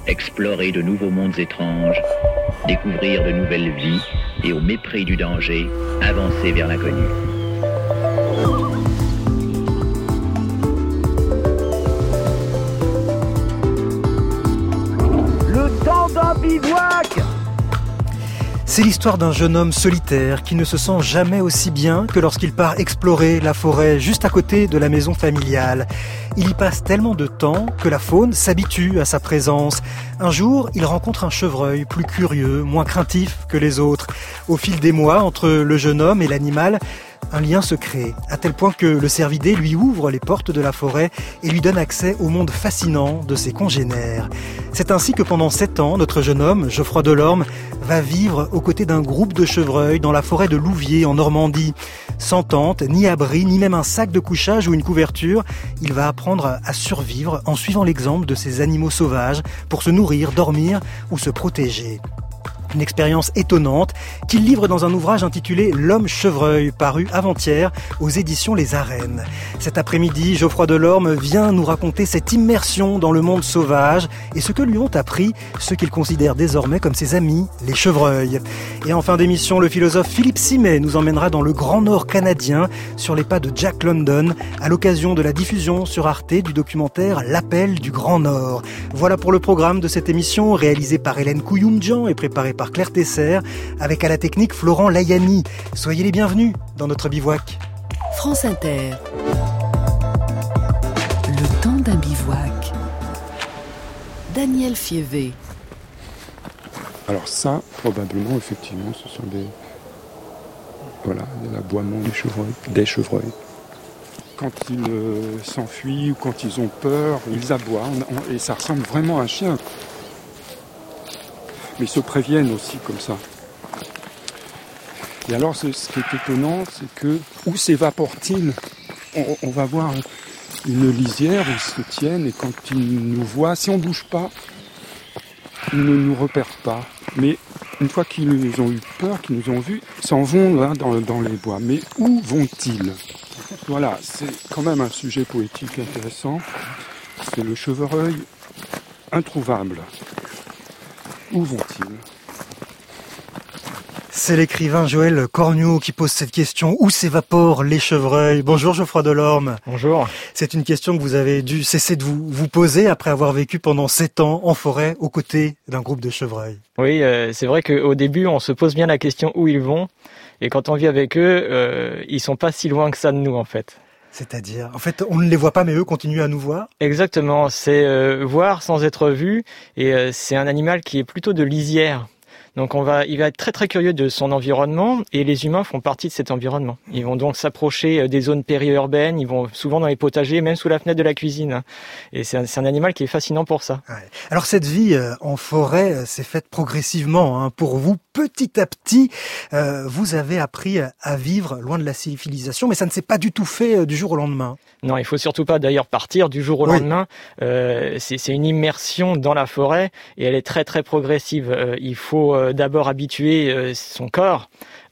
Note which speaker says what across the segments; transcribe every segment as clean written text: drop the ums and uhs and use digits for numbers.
Speaker 1: explorer de nouveaux mondes étranges, découvrir de nouvelles vies et au mépris du danger, avancer vers l'inconnu.
Speaker 2: Le temps d'un bivouac!
Speaker 3: C'est l'histoire d'un jeune homme solitaire qui ne se sent jamais aussi bien que lorsqu'il part explorer la forêt juste à côté de la maison familiale. Il y passe tellement de temps que la faune s'habitue à sa présence. Un jour, il rencontre un chevreuil plus curieux, moins craintif que les autres. Au fil des mois, entre le jeune homme et l'animal, un lien se crée, à tel point que le cervidé lui ouvre les portes de la forêt et lui donne accès au monde fascinant de ses congénères. C'est ainsi que pendant 7 ans, notre jeune homme, Geoffroy Delorme, va vivre aux côtés d'un groupe de chevreuils dans la forêt de Louviers en Normandie. Sans tente, ni abri, ni même un sac de couchage ou une couverture, il va apprendre à survivre en suivant l'exemple de ces animaux sauvages pour se nourrir, dormir ou se protéger. Une expérience étonnante qu'il livre dans un ouvrage intitulé « L'homme chevreuil » paru avant-hier aux éditions Les Arènes. Cet après-midi, Geoffroy Delorme vient nous raconter cette immersion dans le monde sauvage et ce que lui ont appris ceux qu'il considère désormais comme ses amis, les chevreuils. Et en fin d'émission, le philosophe Philippe Simet nous emmènera dans le Grand Nord canadien sur les pas de Jack London à l'occasion de la diffusion sur Arte du documentaire « L'appel du Grand Nord ». Voilà pour le programme de cette émission réalisée par Hélène Couyoumdjian et préparée par Claire Tesser, avec à la technique Florent Layani. Soyez les bienvenus dans notre bivouac.
Speaker 4: France Inter. Le temps d'un bivouac. Daniel Fievé.
Speaker 5: Alors ça, probablement, effectivement, ce sont l'aboiement des chevreuils. Quand ils s'enfuient ou quand ils ont peur, ils aboient et ça ressemble vraiment à un chien. Mais ils se préviennent aussi comme ça. Et alors, ce qui est étonnant, c'est que où s'évapore-t-il ? On va voir une lisière où ils se tiennent et quand ils nous voient, si on ne bouge pas, ils ne nous repèrent pas. Mais une fois qu'ils ont eu peur, qu'ils nous ont vus, ils s'en vont là dans les bois. Mais où vont-ils ? Voilà, c'est quand même un sujet poétique intéressant. C'est le chevreuil introuvable. Où vont-ils ?
Speaker 3: C'est l'écrivain Joël Cornuau qui pose cette question. Où s'évaporent les chevreuils ? Bonjour Geoffroy Delorme.
Speaker 6: Bonjour.
Speaker 3: C'est une question que vous avez dû cesser de vous poser après avoir vécu pendant 7 ans en forêt aux côtés d'un groupe de chevreuils.
Speaker 6: Oui, c'est vrai qu'au début, on se pose bien la question où ils vont. Et quand on vit avec eux, ils sont pas si loin que ça de nous en fait.
Speaker 3: C'est-à-dire, en fait, on ne les voit pas, mais eux continuent à nous voir.
Speaker 6: Exactement, c'est voir sans être vu, et c'est un animal qui est plutôt de lisière. Donc il va être très très curieux de son environnement, et les humains font partie de cet environnement. Ils vont donc s'approcher des zones périurbaines, ils vont souvent dans les potagers, même sous la fenêtre de la cuisine. Et c'est un animal qui est fascinant pour ça.
Speaker 3: Ouais. Alors cette vie en forêt s'est faite progressivement, hein. Pour vous, petit à petit, vous avez appris à vivre loin de la civilisation, mais ça ne s'est pas du tout fait du jour au lendemain.
Speaker 6: Non, il faut surtout pas d'ailleurs partir du jour au lendemain. C'est une immersion dans la forêt et elle est très très progressive. Il faut d'abord habituer son corps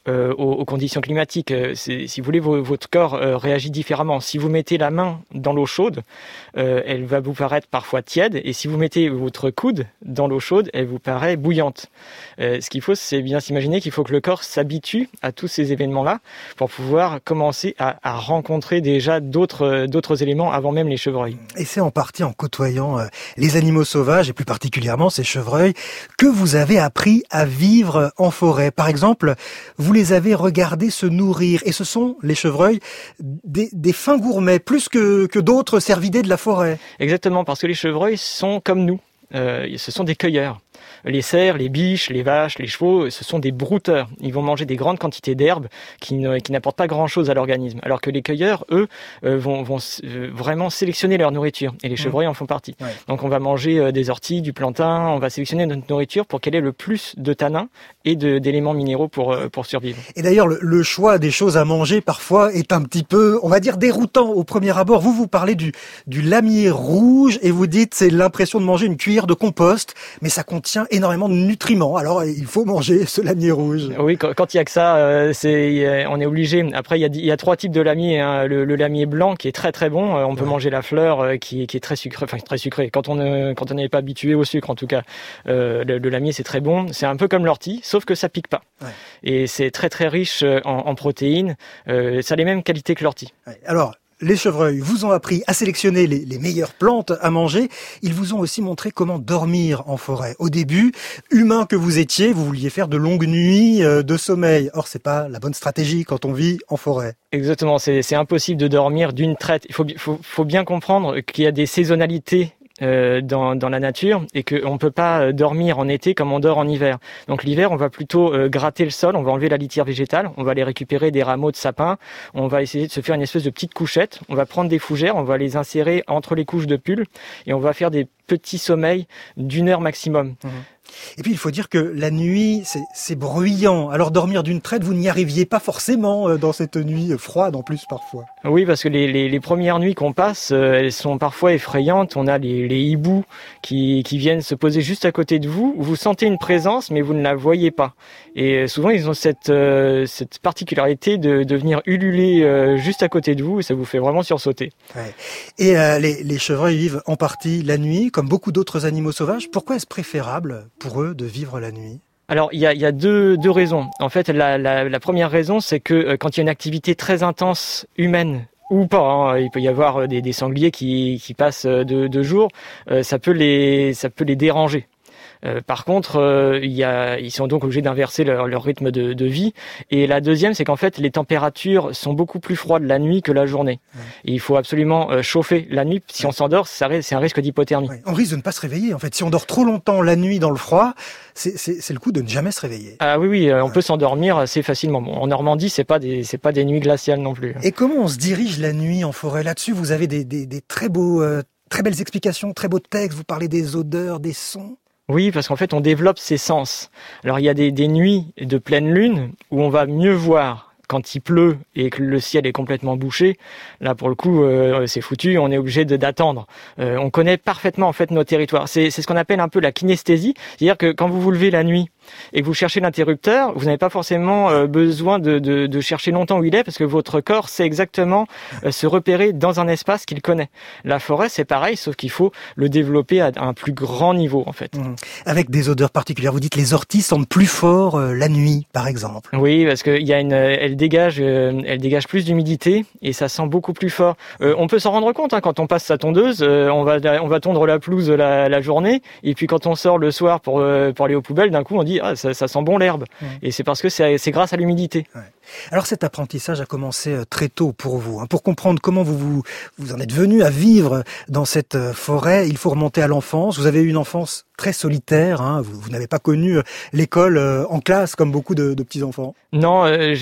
Speaker 6: aux conditions climatiques. Si vous voulez, votre corps réagit différemment. Si vous mettez la main dans l'eau chaude, elle va vous paraître parfois tiède, et si vous mettez votre coude dans l'eau chaude, elle vous paraît bouillante. Ce qu'il faut, c'est bien s'imaginer qu'il faut que le corps s'habitue à tous ces événements-là pour pouvoir commencer à rencontrer déjà d'autres éléments avant même les chevreuils.
Speaker 3: Et c'est en partie en côtoyant les animaux sauvages, et plus particulièrement ces chevreuils, que vous avez appris à vivre en forêt. Par exemple, vous les avez regardés se nourrir, et ce sont, les chevreuils, des fins gourmets, plus que d'autres cervidés de la forêt.
Speaker 6: Exactement, parce que les chevreuils sont comme nous, ce sont des cueilleurs. Les cerfs, les biches, les vaches, les chevaux, ce sont des brouteurs. Ils vont manger des grandes quantités d'herbes qui n'apportent pas grand-chose à l'organisme. Alors que les cueilleurs, eux, vont vraiment sélectionner leur nourriture. Et les chevreuils en font partie. Ouais. Donc on va manger des orties, du plantain, on va sélectionner notre nourriture pour qu'elle ait le plus de tanins et d'éléments minéraux pour survivre.
Speaker 3: Et d'ailleurs, le choix des choses à manger, parfois, est un petit peu, on va dire, déroutant au premier abord. Vous parlez du lamier rouge et vous dites c'est l'impression de manger une cuillère de compost, mais ça contient contient énormément de nutriments. Alors, il faut manger ce lamier rouge.
Speaker 6: Oui, quand il y a que ça, on est obligé. Après, il y a 3 types de lamier. Hein. Le lamier blanc qui est très très bon. On peut manger la fleur qui est très sucrée. Enfin, très sucrée. Quand on n'est pas habitué au sucre, en tout cas, le lamier c'est très bon. C'est un peu comme l'ortie, sauf que ça pique pas. Ouais. Et c'est très très riche en protéines. Ça a les mêmes qualités que l'ortie.
Speaker 3: Ouais. Alors, les chevreuils vous ont appris à sélectionner les meilleures plantes à manger. Ils vous ont aussi montré comment dormir en forêt. Au début, humain que vous étiez, vous vouliez faire de longues nuits de sommeil. Or, c'est pas la bonne stratégie quand on vit en forêt.
Speaker 6: Exactement, c'est impossible de dormir d'une traite. Il faut bien comprendre qu'il y a des saisonnalités dans la nature et qu'on peut pas dormir en été comme on dort en hiver. Donc l'hiver, on va plutôt gratter le sol, on va enlever la litière végétale, on va aller récupérer des rameaux de sapin, on va essayer de se faire une espèce de petite couchette, on va prendre des fougères, on va les insérer entre les couches de pull et on va faire des petits sommeils d'1 heure maximum.
Speaker 3: Et puis il faut dire que la nuit, c'est bruyant. Alors dormir d'une traite, vous n'y arriviez pas forcément dans cette nuit froide en plus parfois.
Speaker 6: Oui, parce que les premières nuits qu'on passe, elles sont parfois effrayantes. On a les hiboux qui viennent se poser juste à côté de vous. Vous sentez une présence, mais vous ne la voyez pas. Et souvent, ils ont cette particularité de venir ululer juste à côté de vous, et ça vous fait vraiment sursauter.
Speaker 3: Ouais. Et les chevreuils vivent en partie la nuit, comme beaucoup d'autres animaux sauvages. Pourquoi est-ce préférable pour eux de vivre la nuit ?
Speaker 6: Alors il y a deux raisons. En fait, la première raison, c'est que quand il y a une activité très intense humaine ou pas, hein, il peut y avoir des sangliers qui passent de jour, ça peut les déranger. Par contre, ils sont donc obligés d'inverser leur rythme de vie. Et la deuxième, c'est qu'en fait, les températures sont beaucoup plus froides la nuit que la journée. Ouais. Et il faut absolument chauffer la nuit. Si on s'endort, c'est un risque d'hypothermie.
Speaker 3: Ouais. On risque de ne pas se réveiller. En fait, si on dort trop longtemps la nuit dans le froid, c'est le coup de ne jamais se réveiller.
Speaker 6: Ah oui, on peut s'endormir assez facilement. Bon, en Normandie, c'est pas des nuits glaciales non plus.
Speaker 3: Et comment on se dirige la nuit en forêt ? Là-dessus, vous avez des très belles explications, très beaux textes. Vous parlez des odeurs, des sons.
Speaker 6: Oui, parce qu'en fait, on développe ses sens. Alors, il y a des nuits de pleine lune où on va mieux voir quand il pleut et que le ciel est complètement bouché. Là, pour le coup, c'est foutu, on est obligé d'attendre. On connaît parfaitement, en fait, nos territoires. C'est ce qu'on appelle un peu la kinesthésie. C'est-à-dire que quand vous vous levez la nuit et que vous cherchez l'interrupteur, vous n'avez pas forcément besoin de chercher longtemps où il est, parce que votre corps sait exactement se repérer dans un espace qu'il connaît. La forêt, c'est pareil, sauf qu'il faut le développer à un plus grand niveau, en fait.
Speaker 3: Avec des odeurs particulières. Vous dites les orties sentent plus fort la nuit, par exemple.
Speaker 6: Oui, parce que elle dégage plus d'humidité et ça sent beaucoup plus fort. On peut s'en rendre compte, hein, quand on passe sa tondeuse, on va tondre la pelouse la journée, et puis quand on sort le soir pour aller aux poubelles, d'un coup on dit ça sent bon l'herbe. Et c'est parce que c'est grâce à l'humidité. Ouais.
Speaker 3: Alors cet apprentissage a commencé très tôt pour vous. Pour comprendre comment vous en êtes venu à vivre dans cette forêt, il faut remonter à l'enfance. Vous avez eu une enfance très solitaire. Vous n'avez pas connu l'école en classe comme beaucoup de petits-enfants.
Speaker 6: Non,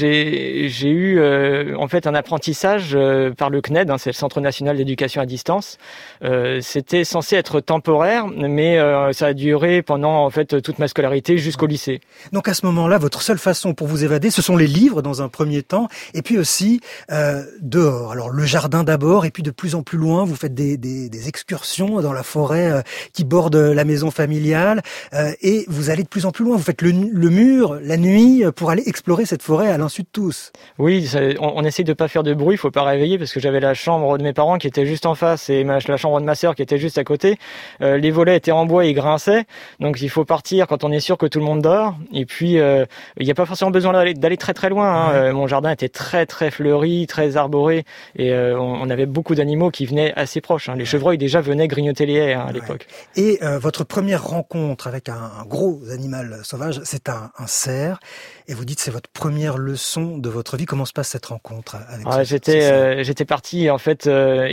Speaker 6: j'ai eu en fait un apprentissage par le CNED, c'est le Centre National d'Éducation à Distance. C'était censé être temporaire, mais ça a duré pendant en fait toute ma scolarité jusqu'au lycée.
Speaker 3: Donc à ce moment-là, votre seule façon pour vous évader, ce sont les livres dans un premier temps, et puis aussi dehors. Alors le jardin d'abord, et puis de plus en plus loin, vous faites des excursions dans la forêt qui borde la maison familiale, et vous allez de plus en plus loin. Vous faites le mur la nuit pour aller explorer cette forêt à l'insu de tous.
Speaker 6: Oui, on essaye de pas faire de bruit, faut pas réveiller, parce que j'avais la chambre de mes parents qui était juste en face et la chambre de ma sœur qui était juste à côté. Les volets étaient en bois et ils grinçaient, donc il faut partir quand on est sûr que tout le monde dort. Et puis il n'y a pas forcément besoin d'aller très très loin. Mon jardin était très très fleuri, très arboré, et on avait beaucoup d'animaux qui venaient assez proches. Les chevreuils déjà venaient grignoter les haies à l'époque.
Speaker 3: Et votre première rencontre avec un gros animal sauvage, c'est un cerf. Et vous dites c'est votre première leçon de votre vie. Comment se passe cette rencontre avec
Speaker 6: J'étais parti en fait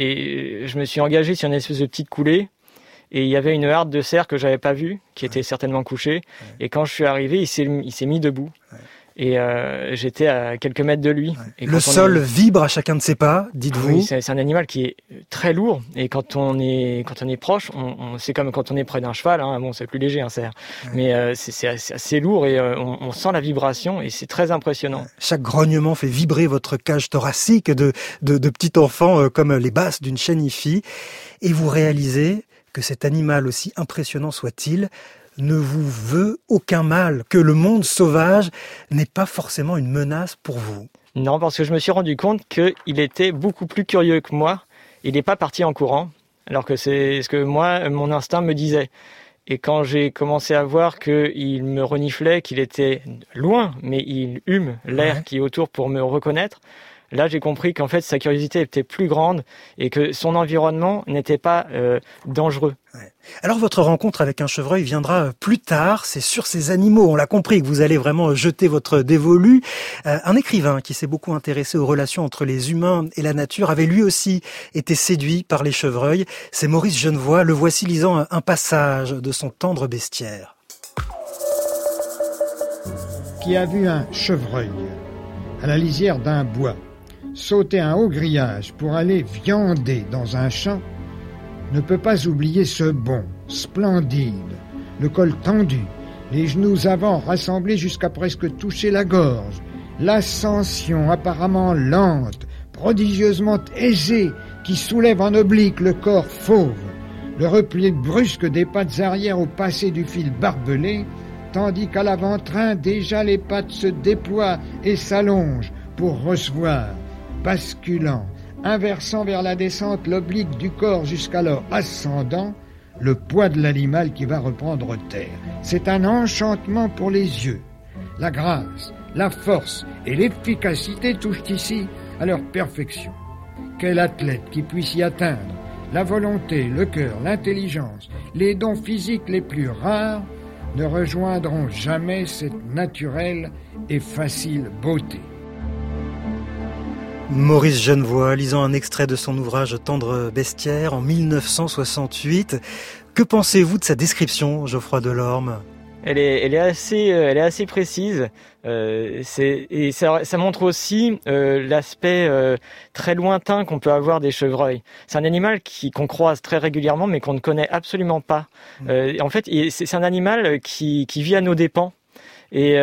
Speaker 6: et je me suis engagé sur une espèce de petite coulée. Et il y avait une harde de cerf que j'avais pas vue, qui était certainement couchée. Et quand je suis arrivé, il s'est mis debout. Et j'étais à quelques mètres de lui. Et
Speaker 3: le sol vibre à chacun de ses pas, dites-vous.
Speaker 6: Oui, c'est un animal qui est très lourd. Et quand on est proche, c'est comme quand on est près d'un cheval. Bon, c'est plus léger un cerf, mais c'est assez lourd et on sent la vibration et c'est très impressionnant.
Speaker 3: Chaque grognement fait vibrer votre cage thoracique de petit enfant comme les basses d'une chenille. Et vous réalisez que cet animal, aussi impressionnant soit-il, ne vous veut aucun mal, que le monde sauvage n'est pas forcément une menace pour vous.
Speaker 6: Non, parce que je me suis rendu compte qu'il était beaucoup plus curieux que moi. Il n'est pas parti en courant, alors que c'est ce que moi, mon instinct me disait. Et quand j'ai commencé à voir qu'il me reniflait, qu'il était loin, mais il hume l'air qui est autour pour me reconnaître, là j'ai compris qu'en fait sa curiosité était plus grande et que son environnement n'était pas dangereux.
Speaker 3: Ouais. Alors votre rencontre avec un chevreuil viendra plus tard, c'est sur ces animaux, on l'a compris que vous allez vraiment jeter votre dévolu. Un écrivain qui s'est beaucoup intéressé aux relations entre les humains et la nature avait lui aussi été séduit par les chevreuils. C'est Maurice Genevoix, le voici lisant un passage de son tendre bestiaire.
Speaker 7: Qui a vu un chevreuil à la lisière d'un bois sauter un haut grillage pour aller viander dans un champ ne peut pas oublier ce bond splendide, le col tendu, les genoux avant rassemblés jusqu'à presque toucher la gorge, l'ascension apparemment lente, prodigieusement aisée, qui soulève en oblique le corps fauve, le repli brusque des pattes arrière au passé du fil barbelé, tandis qu'à l'avant-train déjà les pattes se déploient et s'allongent pour recevoir, basculant, inversant vers la descente l'oblique du corps jusqu'alors ascendant, le poids de l'animal qui va reprendre terre. C'est un enchantement pour les yeux. La grâce, la force et l'efficacité touchent ici à leur perfection. Quel athlète qui puisse y atteindre la volonté, le cœur, l'intelligence, les dons physiques les plus rares ne rejoindront jamais cette naturelle et facile beauté.
Speaker 3: Maurice Genevoix, lisant un extrait de son ouvrage Tendre bestiaire en 1968. Que pensez-vous de sa description, Geoffroy Delorme ?
Speaker 6: Elle est assez précise. Et ça montre aussi l'aspect très lointain qu'on peut avoir des chevreuils. C'est un animal qu'on croise très régulièrement, mais qu'on ne connaît absolument pas. En fait, c'est un animal qui vit à nos dépens. Et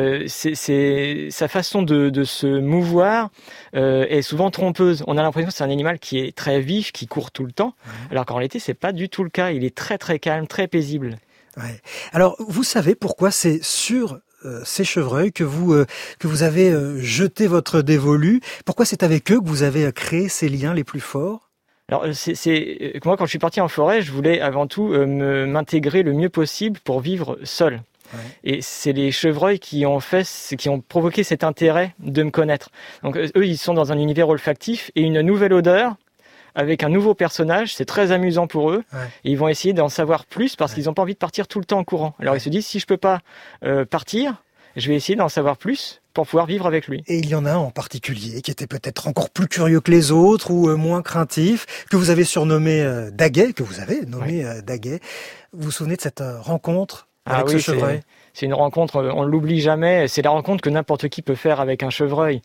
Speaker 6: c'est sa façon de se mouvoir est souvent trompeuse. On a l'impression que c'est un animal qui est très vif, qui court tout le temps, alors qu'en réalité c'est pas du tout le cas. Il est très très calme, très paisible.
Speaker 3: Ouais. Alors vous savez pourquoi c'est sur ces chevreuils que vous avez jeté votre dévolu? Pourquoi c'est avec eux que vous avez créé ces liens les plus forts?
Speaker 6: Alors moi quand je suis parti en forêt, je voulais avant tout m'intégrer le mieux possible pour vivre seul. Ouais. Et c'est les chevreuils qui ont provoqué cet intérêt de me connaître. Donc eux, ils sont dans un univers olfactif et une nouvelle odeur avec un nouveau personnage, c'est très amusant pour eux. Ouais. Et ils vont essayer d'en savoir plus parce qu'ils n'ont pas envie de partir tout le temps en courant. Alors ils se disent, si je peux pas partir, je vais essayer d'en savoir plus pour pouvoir vivre avec lui.
Speaker 3: Et il y en a un en particulier qui était peut-être encore plus curieux que les autres ou moins craintif, que vous avez surnommé Daguet, Daguet. Vous vous souvenez de cette rencontre avec ce chevreuil?
Speaker 6: C'est une rencontre, on ne l'oublie jamais. C'est la rencontre que n'importe qui peut faire avec un chevreuil.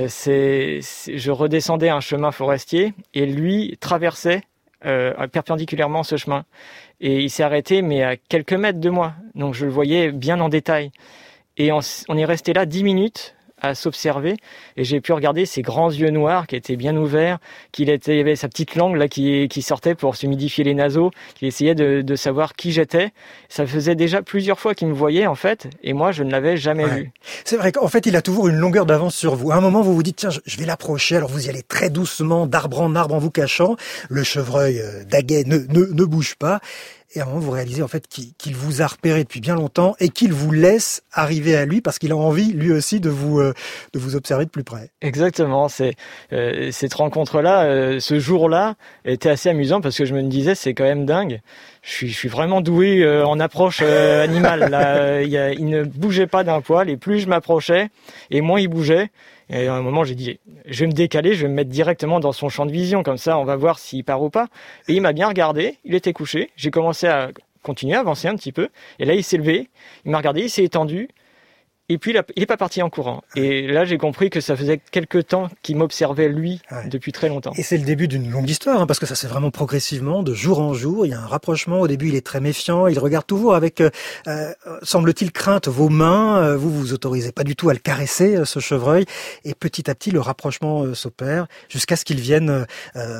Speaker 6: Je redescendais un chemin forestier et lui traversait perpendiculairement ce chemin. Et il s'est arrêté, mais à quelques mètres de moi. Donc je le voyais bien en détail. Et on est resté là 10 minutes à s'observer et j'ai pu regarder ses grands yeux noirs qui étaient bien ouverts, il y avait sa petite langue là qui sortait pour s'humidifier les naseaux, qu'il essayait de savoir qui j'étais. Ça faisait déjà plusieurs fois qu'il me voyait en fait et moi je ne l'avais jamais vu.
Speaker 3: C'est vrai qu'en fait il a toujours une longueur d'avance sur vous. À un moment vous vous dites tiens je vais l'approcher, alors vous y allez très doucement d'arbre en arbre en vous cachant. Le chevreuil Daguet ne bouge pas. Et à un moment, vous réalisez en fait qu'il vous a repéré depuis bien longtemps et qu'il vous laisse arriver à lui parce qu'il a envie, lui aussi, de vous observer de plus près.
Speaker 6: Exactement. Cette rencontre-là, ce jour-là, était assez amusant parce que je me disais, c'est quand même dingue. Je suis vraiment doué en approche animale. Là, il ne bougeait pas d'un poil et plus je m'approchais et moins il bougeait. Et à un moment, j'ai dit, je vais me décaler, je vais me mettre directement dans son champ de vision, comme ça, on va voir s'il part ou pas. Et il m'a bien regardé, il était couché, j'ai commencé à continuer à avancer un petit peu, et là, il s'est levé, il m'a regardé, il s'est étendu, et puis il est pas parti en courant. Et là, j'ai compris que ça faisait quelques temps qu'il m'observait, lui, depuis très longtemps.
Speaker 3: Et c'est le début d'une longue histoire, parce que ça se fait vraiment progressivement, de jour en jour. Il y a un rapprochement. Au début, il est très méfiant. Il regarde toujours avec, semble-t-il, crainte vos mains. Vous autorisez pas du tout à le caresser, ce chevreuil. Et petit à petit, le rapprochement s'opère, jusqu'à ce qu'il vienne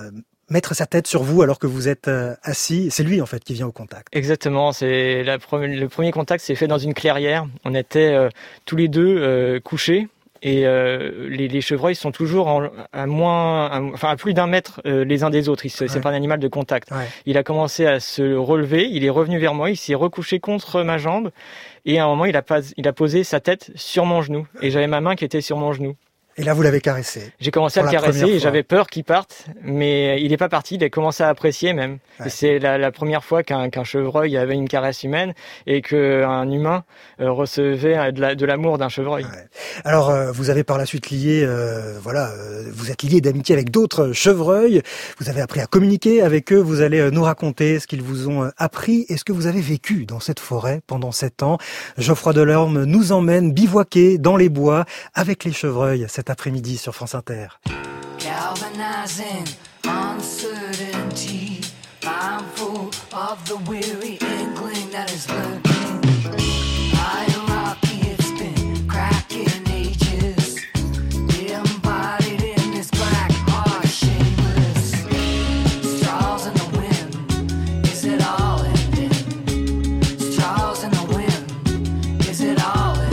Speaker 3: mettre sa tête sur vous alors que vous êtes assis. C'est lui en fait qui vient au contact.
Speaker 6: Exactement, c'est le premier contact s'est fait dans une clairière. On était tous les deux couchés. Et les chevreuils sont toujours à plus d'1 mètre les uns des autres. C'est pas un animal de contact. Ouais. Il a commencé à se relever, il est revenu vers moi, il s'est recouché contre ma jambe et à un moment il a posé sa tête sur mon genou et j'avais ma main qui était sur mon genou.
Speaker 3: Et là, vous l'avez caressé.
Speaker 6: J'ai commencé à le caresser et j'avais peur qu'il parte, mais il n'est pas parti, il a commencé à apprécier même. Ouais. Et c'est la première fois qu'un chevreuil avait une caresse humaine et qu'un humain recevait de l'amour d'un chevreuil. Ouais.
Speaker 3: Alors, vous avez par la suite lié, vous êtes lié d'amitié avec d'autres chevreuils. Vous avez appris à communiquer avec eux. Vous allez nous raconter ce qu'ils vous ont appris et ce que vous avez vécu dans cette forêt pendant 7 ans. Geoffroy Delorme nous emmène bivouaquer dans les bois avec les chevreuils cet après-midi sur France Inter.
Speaker 8: Galvanizing uncertainty, mindful of the weary inkling that is lurking. Hierarchy, it's been cracking ages, embodied in this black heart, shameless. Straws in the wind, is it all ending? Straws in the wind, is it all ending?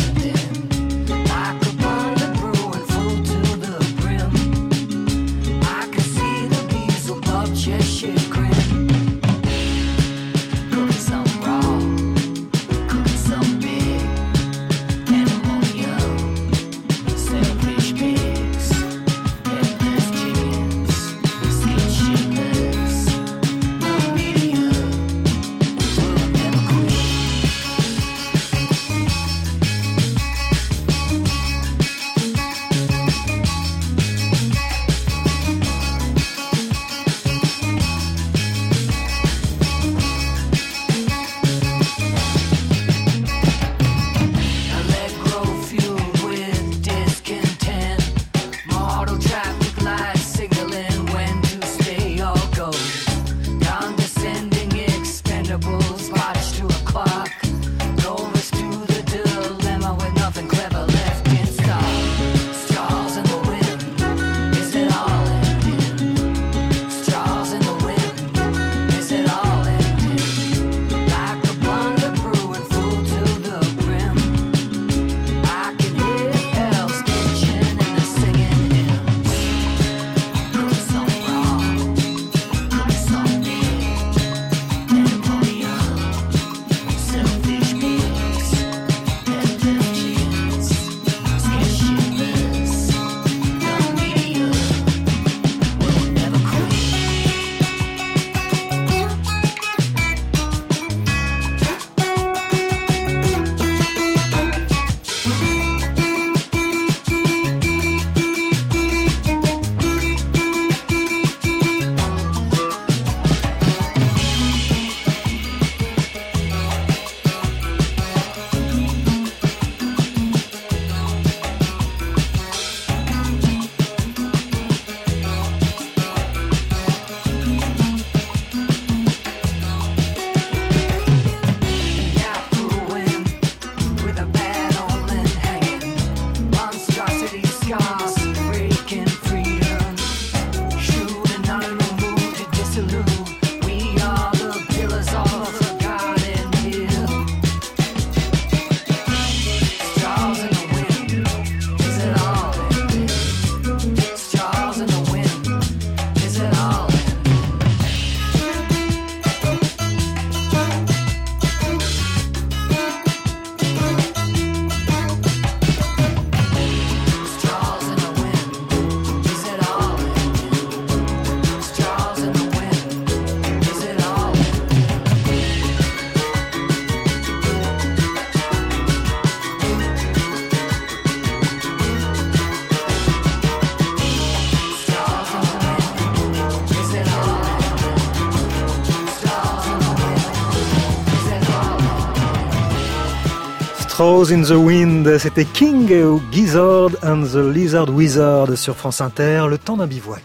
Speaker 3: Straws in the Wind, c'était King Gizzard and the Lizard Wizard sur France Inter, le temps d'un bivouac.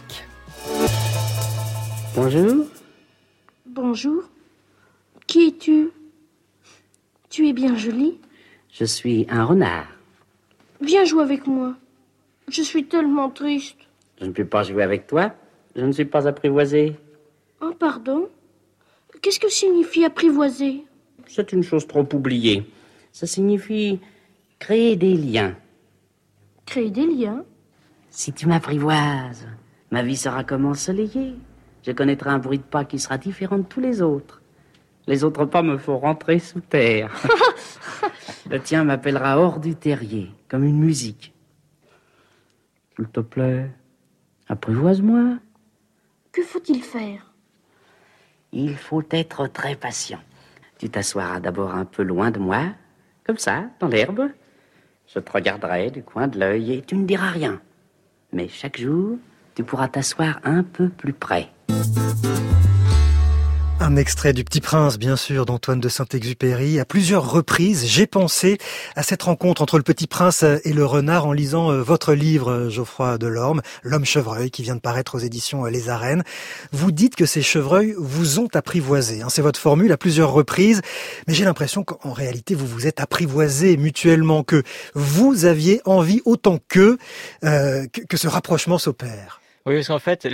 Speaker 9: Bonjour.
Speaker 10: Bonjour. Qui es-tu? Tu es bien jolie.
Speaker 9: Je suis un renard.
Speaker 10: Viens jouer avec moi. Je suis tellement triste.
Speaker 9: Je ne peux pas jouer avec toi. Je ne suis pas apprivoisé.
Speaker 10: Oh, pardon. Qu'est-ce que signifie apprivoiser?
Speaker 9: C'est une chose trop oubliée. Ça signifie créer des liens.
Speaker 10: Créer des liens?
Speaker 9: Si tu m'apprivoises, ma vie sera comme ensoleillée. Je connaîtrai un bruit de pas qui sera différent de tous les autres. Les autres pas me font rentrer sous terre. Le tien m'appellera hors du terrier, comme une musique. S'il te plaît, apprivoise-moi.
Speaker 10: Que faut-il faire?
Speaker 9: Il faut être très patient. Tu t'assoiras d'abord un peu loin de moi, comme ça, dans l'herbe. Je te regarderai du coin de l'œil et tu ne diras rien. Mais chaque jour, tu pourras t'asseoir un peu plus près.
Speaker 3: Un extrait du Petit Prince, bien sûr, d'Antoine de Saint-Exupéry. À plusieurs reprises, j'ai pensé à cette rencontre entre le Petit Prince et le renard en lisant votre livre, Geoffroy Delorme, L'Homme Chevreuil, qui vient de paraître aux éditions Les Arènes. Vous dites que ces chevreuils vous ont apprivoisé. C'est votre formule à plusieurs reprises. Mais j'ai l'impression qu'en réalité, vous vous êtes apprivoisés mutuellement, que vous aviez envie autant qu'eux que ce rapprochement s'opère.
Speaker 6: Oui, parce qu'en fait,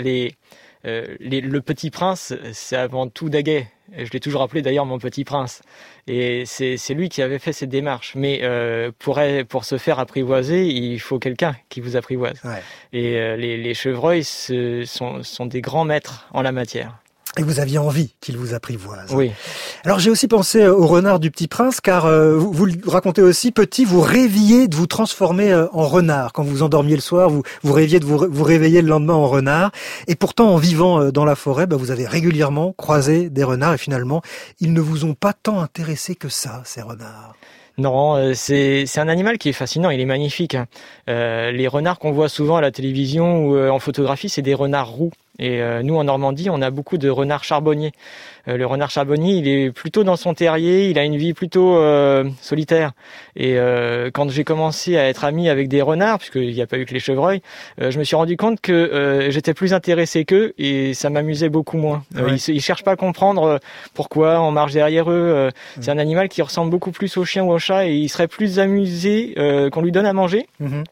Speaker 6: le Petit Prince, c'est avant tout Daguet. Je l'ai toujours appelé d'ailleurs mon Petit Prince. Et c'est lui qui avait fait cette démarche. Mais pour se faire apprivoiser, il faut quelqu'un qui vous apprivoise. Ouais. Et les chevreuils sont des grands maîtres en la matière.
Speaker 3: Et vous aviez envie qu'il vous apprivoise.
Speaker 6: Oui.
Speaker 3: Alors j'ai aussi pensé au renard du Petit Prince, car vous le racontez aussi, petit, vous rêviez de vous transformer en renard. Quand vous endormiez le soir, vous rêviez de vous réveiller le lendemain en renard. Et pourtant, en vivant dans la forêt, vous avez régulièrement croisé des renards. Et finalement, ils ne vous ont pas tant intéressé que ça, ces renards.
Speaker 6: Non, c'est un animal qui est fascinant, il est magnifique. Les renards qu'on voit souvent à la télévision ou en photographie, c'est des renards roux. Et nous, en Normandie, on a beaucoup de renards charbonniers. Le renard charbonnier, il est plutôt dans son terrier, il a une vie plutôt solitaire. Et quand j'ai commencé à être ami avec des renards, puisqu'il n'y a pas eu que les chevreuils, je me suis rendu compte que j'étais plus intéressé qu'eux et ça m'amusait beaucoup moins. Ouais. Ils cherchent pas à comprendre pourquoi on marche derrière eux. C'est un animal qui ressemble beaucoup plus au chien ou au chat et il serait plus amusé qu'on lui donne à manger.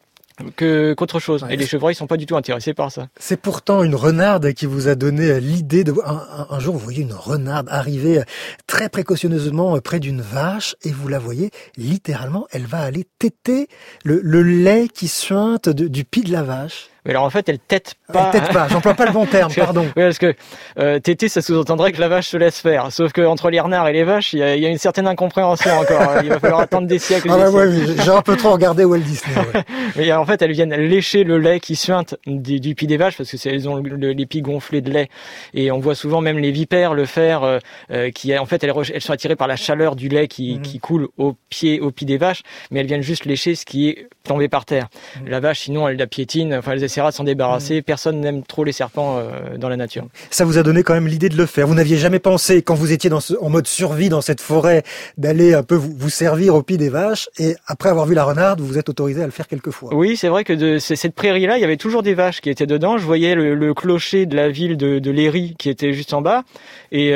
Speaker 6: Qu'autre chose. Ouais. Et les chevreuils sont pas du tout intéressés par ça.
Speaker 3: C'est pourtant une renarde qui vous a donné l'idée de... Un jour, vous voyez une renarde arriver très précautionneusement près d'une vache et vous la voyez littéralement, elle va aller téter le lait qui suinte du pis de la vache.
Speaker 6: Mais alors en fait, elle tète pas.
Speaker 3: Elle tète pas, j'emploie pas le bon terme, pardon.
Speaker 6: Oui, parce que téter, ça sous-entendrait que la vache se laisse faire. Sauf que entre les renards et les vaches, il y a une certaine incompréhension encore. Il va falloir attendre des siècles.
Speaker 3: J'ai un peu trop regardé Walt Disney. Ouais.
Speaker 6: Mais en fait, elles viennent lécher le lait qui suinte du pis des vaches, parce que elles ont les pis gonflés de lait. Et on voit souvent même les vipères le faire, qui en fait, elles sont attirées par la chaleur du lait qui coule au pis des vaches, mais elles viennent juste lécher ce qui est tombé par terre. La vache, sinon, elle la piétine. Enfin, elles essaiera de s'en débarrasser. Personne n'aime trop les serpents dans la nature. Ça
Speaker 3: vous a donné quand même l'idée de le faire. Vous n'aviez jamais pensé, quand vous étiez en mode survie dans cette forêt, d'aller un peu vous servir au pis des vaches, et après avoir vu la renarde, vous vous êtes autorisé à le faire quelques fois.
Speaker 6: Oui, c'est vrai que cette prairie-là, il y avait toujours des vaches qui étaient dedans. Je voyais le clocher de la ville de Léry qui était juste en bas, et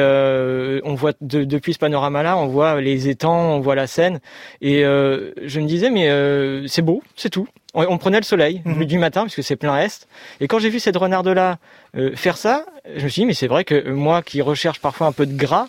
Speaker 6: on voit depuis ce panorama-là, on voit les étangs, on voit la Seine, et je me disais mais c'est beau, c'est tout. On prenait le soleil du matin puisque c'est plein est. Et quand j'ai vu cette renarde-là faire ça, je me suis dit mais c'est vrai que moi qui recherche parfois un peu de gras,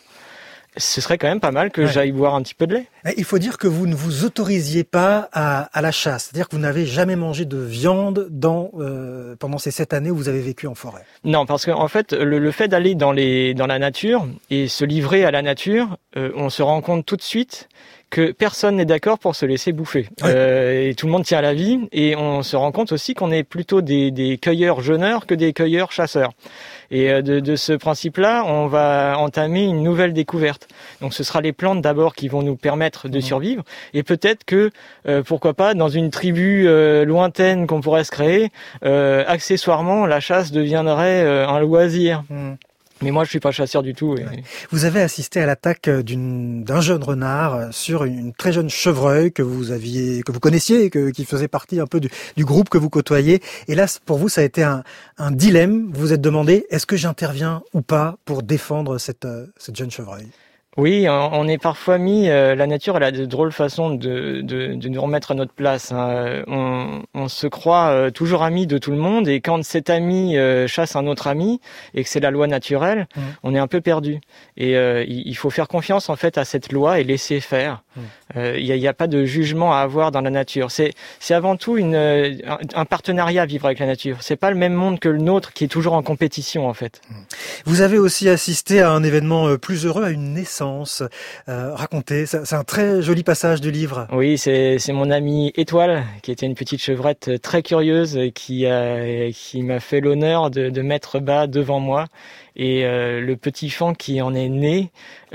Speaker 6: ce serait quand même pas mal que j'aille boire un petit peu de lait.
Speaker 3: Il faut dire que vous ne vous autorisiez pas à la chasse, c'est-à-dire que vous n'avez jamais mangé de viande pendant ces 7 années où vous avez vécu en forêt.
Speaker 6: Non, parce qu'en fait, le fait d'aller dans la nature et se livrer à la nature, on se rend compte tout de suite que personne n'est d'accord pour se laisser bouffer. Ouais. Et tout le monde tient à la vie, et on se rend compte aussi qu'on est plutôt des cueilleurs jeûneurs que des cueilleurs chasseurs. Et de ce principe-là, on va entamer une nouvelle découverte. Donc ce sera les plantes d'abord qui vont nous permettre de survivre, et peut-être que, pourquoi pas, dans une tribu lointaine qu'on pourrait se créer, accessoirement, la chasse deviendrait un loisir. Mais moi, je suis pas chasseur du tout. Et...
Speaker 3: Vous avez assisté à l'attaque d'un jeune renard sur une très jeune chevreuil que vous connaissiez, qui faisait partie un peu du groupe que vous côtoyez. Et là, pour vous, ça a été un dilemme. Vous vous êtes demandé, est-ce que j'interviens ou pas pour défendre cette jeune chevreuil ?
Speaker 6: Oui, on est parfois mis. La nature, elle a de drôles façons de nous remettre à notre place. Hein. On se croit toujours amis de tout le monde, et quand cet ami chasse un autre ami et que c'est la loi naturelle, on est un peu perdu. Et il faut faire confiance en fait à cette loi et laisser faire. Il y a pas de jugement à avoir dans la nature. C'est avant tout un partenariat à vivre avec la nature. C'est pas le même monde que le nôtre qui est toujours en compétition en fait.
Speaker 3: Vous avez aussi assisté à un événement plus heureux, à une naissance. Racontez, c'est un très joli passage du livre.
Speaker 6: Oui, c'est mon amie Étoile, qui était une petite chevrette très curieuse, qui m'a fait l'honneur de mettre bas devant moi. Et le petit fan qui en est né,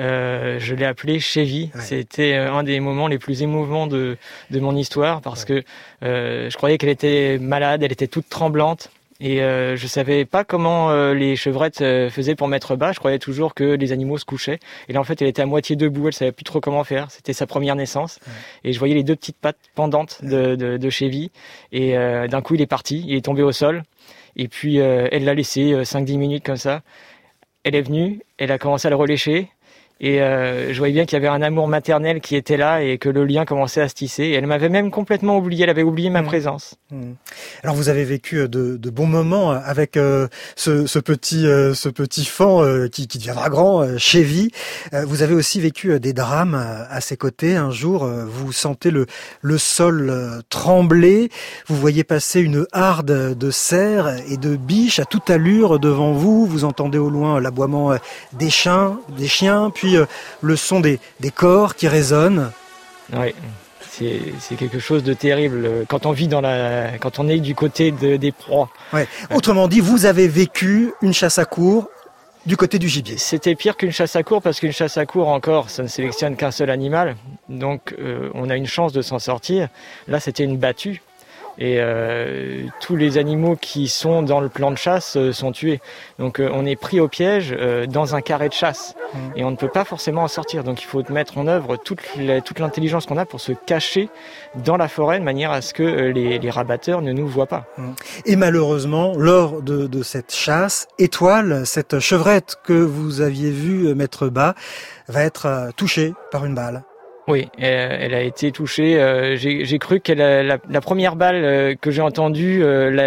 Speaker 6: je l'ai appelé Chevy. Ouais. C'était un des moments les plus émouvants de mon histoire, parce que je croyais qu'elle était malade, elle était toute tremblante. Et je savais pas comment les chevrettes faisaient pour mettre bas. Je croyais toujours que les animaux se couchaient. Et là, en fait, elle était à moitié debout. Elle savait plus trop comment faire. C'était sa première naissance. Et je voyais les deux petites pattes pendantes de Chevy. Et d'un coup, il est parti. Il est tombé au sol. Et puis, elle l'a laissé 5-10 minutes comme ça. Elle est venue. Elle a commencé à le relécher. Et je voyais bien qu'il y avait un amour maternel qui était là et que le lien commençait à se tisser. Et elle m'avait même complètement oublié, elle avait oublié ma présence.
Speaker 3: Alors vous avez vécu de bons moments avec ce petit fan qui deviendra grand, Chevy. Vous avez aussi vécu des drames à ses côtés. Un jour, vous sentez le sol trembler. Vous voyez passer une harde de cerfs et de biches à toute allure devant vous. Vous entendez au loin l'aboiement des chiens, puis le son des corps qui résonnent.
Speaker 6: Oui, c'est quelque chose de terrible quand on vit quand on est du côté des proies.
Speaker 3: Ouais. Autrement dit, vous avez vécu une chasse à courre du côté du gibier.
Speaker 6: C'était pire qu'une chasse à courre, parce qu'une chasse à courre encore, ça ne sélectionne qu'un seul animal, donc on a une chance de s'en sortir. Là, c'était une battue. Et tous les animaux qui sont dans le plan de chasse sont tués. Donc on est pris au piège dans un carré de chasse. Et on ne peut pas forcément en sortir. Donc il faut mettre en œuvre toute l'intelligence qu'on a pour se cacher dans la forêt de manière à ce que les rabatteurs ne nous voient pas.
Speaker 3: Et malheureusement, lors de cette chasse, Étoile, cette chevrette que vous aviez vue mettre bas, va être touchée par une balle.
Speaker 6: Oui, elle a été touchée. J'ai cru que la première balle que j'ai entendue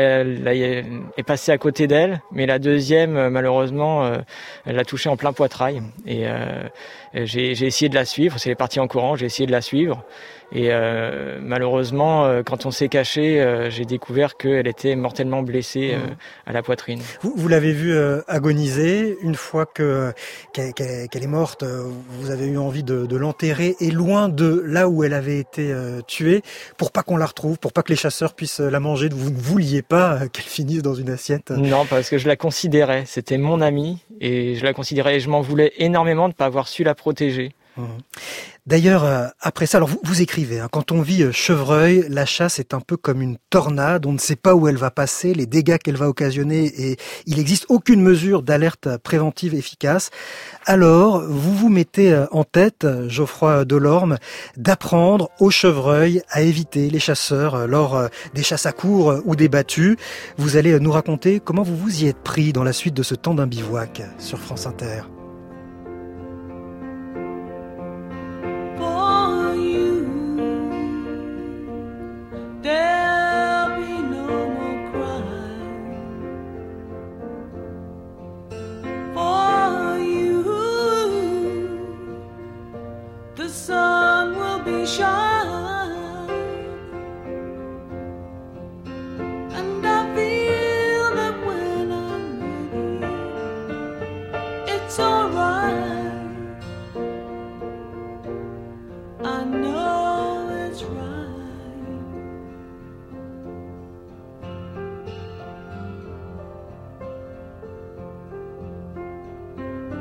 Speaker 6: est passée à côté d'elle, mais la deuxième, malheureusement, elle l'a touchée en plein poitrail. Et j'ai essayé de la suivre. Elle est partie en courant. J'ai essayé de la suivre. Et malheureusement, quand on s'est caché, j'ai découvert qu'elle était mortellement blessée à la poitrine.
Speaker 3: Vous l'avez vue agoniser. Une fois qu'elle est morte, vous avez eu envie de l'enterrer, et loin de là où elle avait été tuée, pour pas qu'on la retrouve, pour pas que les chasseurs puissent la manger. Vous ne vouliez pas qu'elle finisse dans une assiette?
Speaker 6: Non, parce que je la considérais. C'était mon amie, et je la considérais, et je m'en voulais énormément de ne pas avoir su la protéger.
Speaker 3: D'ailleurs, après ça, alors vous écrivez, hein, quand on vit chevreuil, la chasse est un peu comme une tornade, on ne sait pas où elle va passer, les dégâts qu'elle va occasionner, et il n'existe aucune mesure d'alerte préventive efficace. Alors, vous vous mettez en tête, Geoffroy Delorme, d'apprendre aux chevreuils à éviter les chasseurs lors des chasses à courre ou des battues. Vous allez nous raconter comment vous vous y êtes pris dans la suite de ce temps d'un bivouac sur France Inter.
Speaker 11: There'll be no more crying for you. The sun will be shining, and I feel that when I'm ready, it's alright. I know it's right.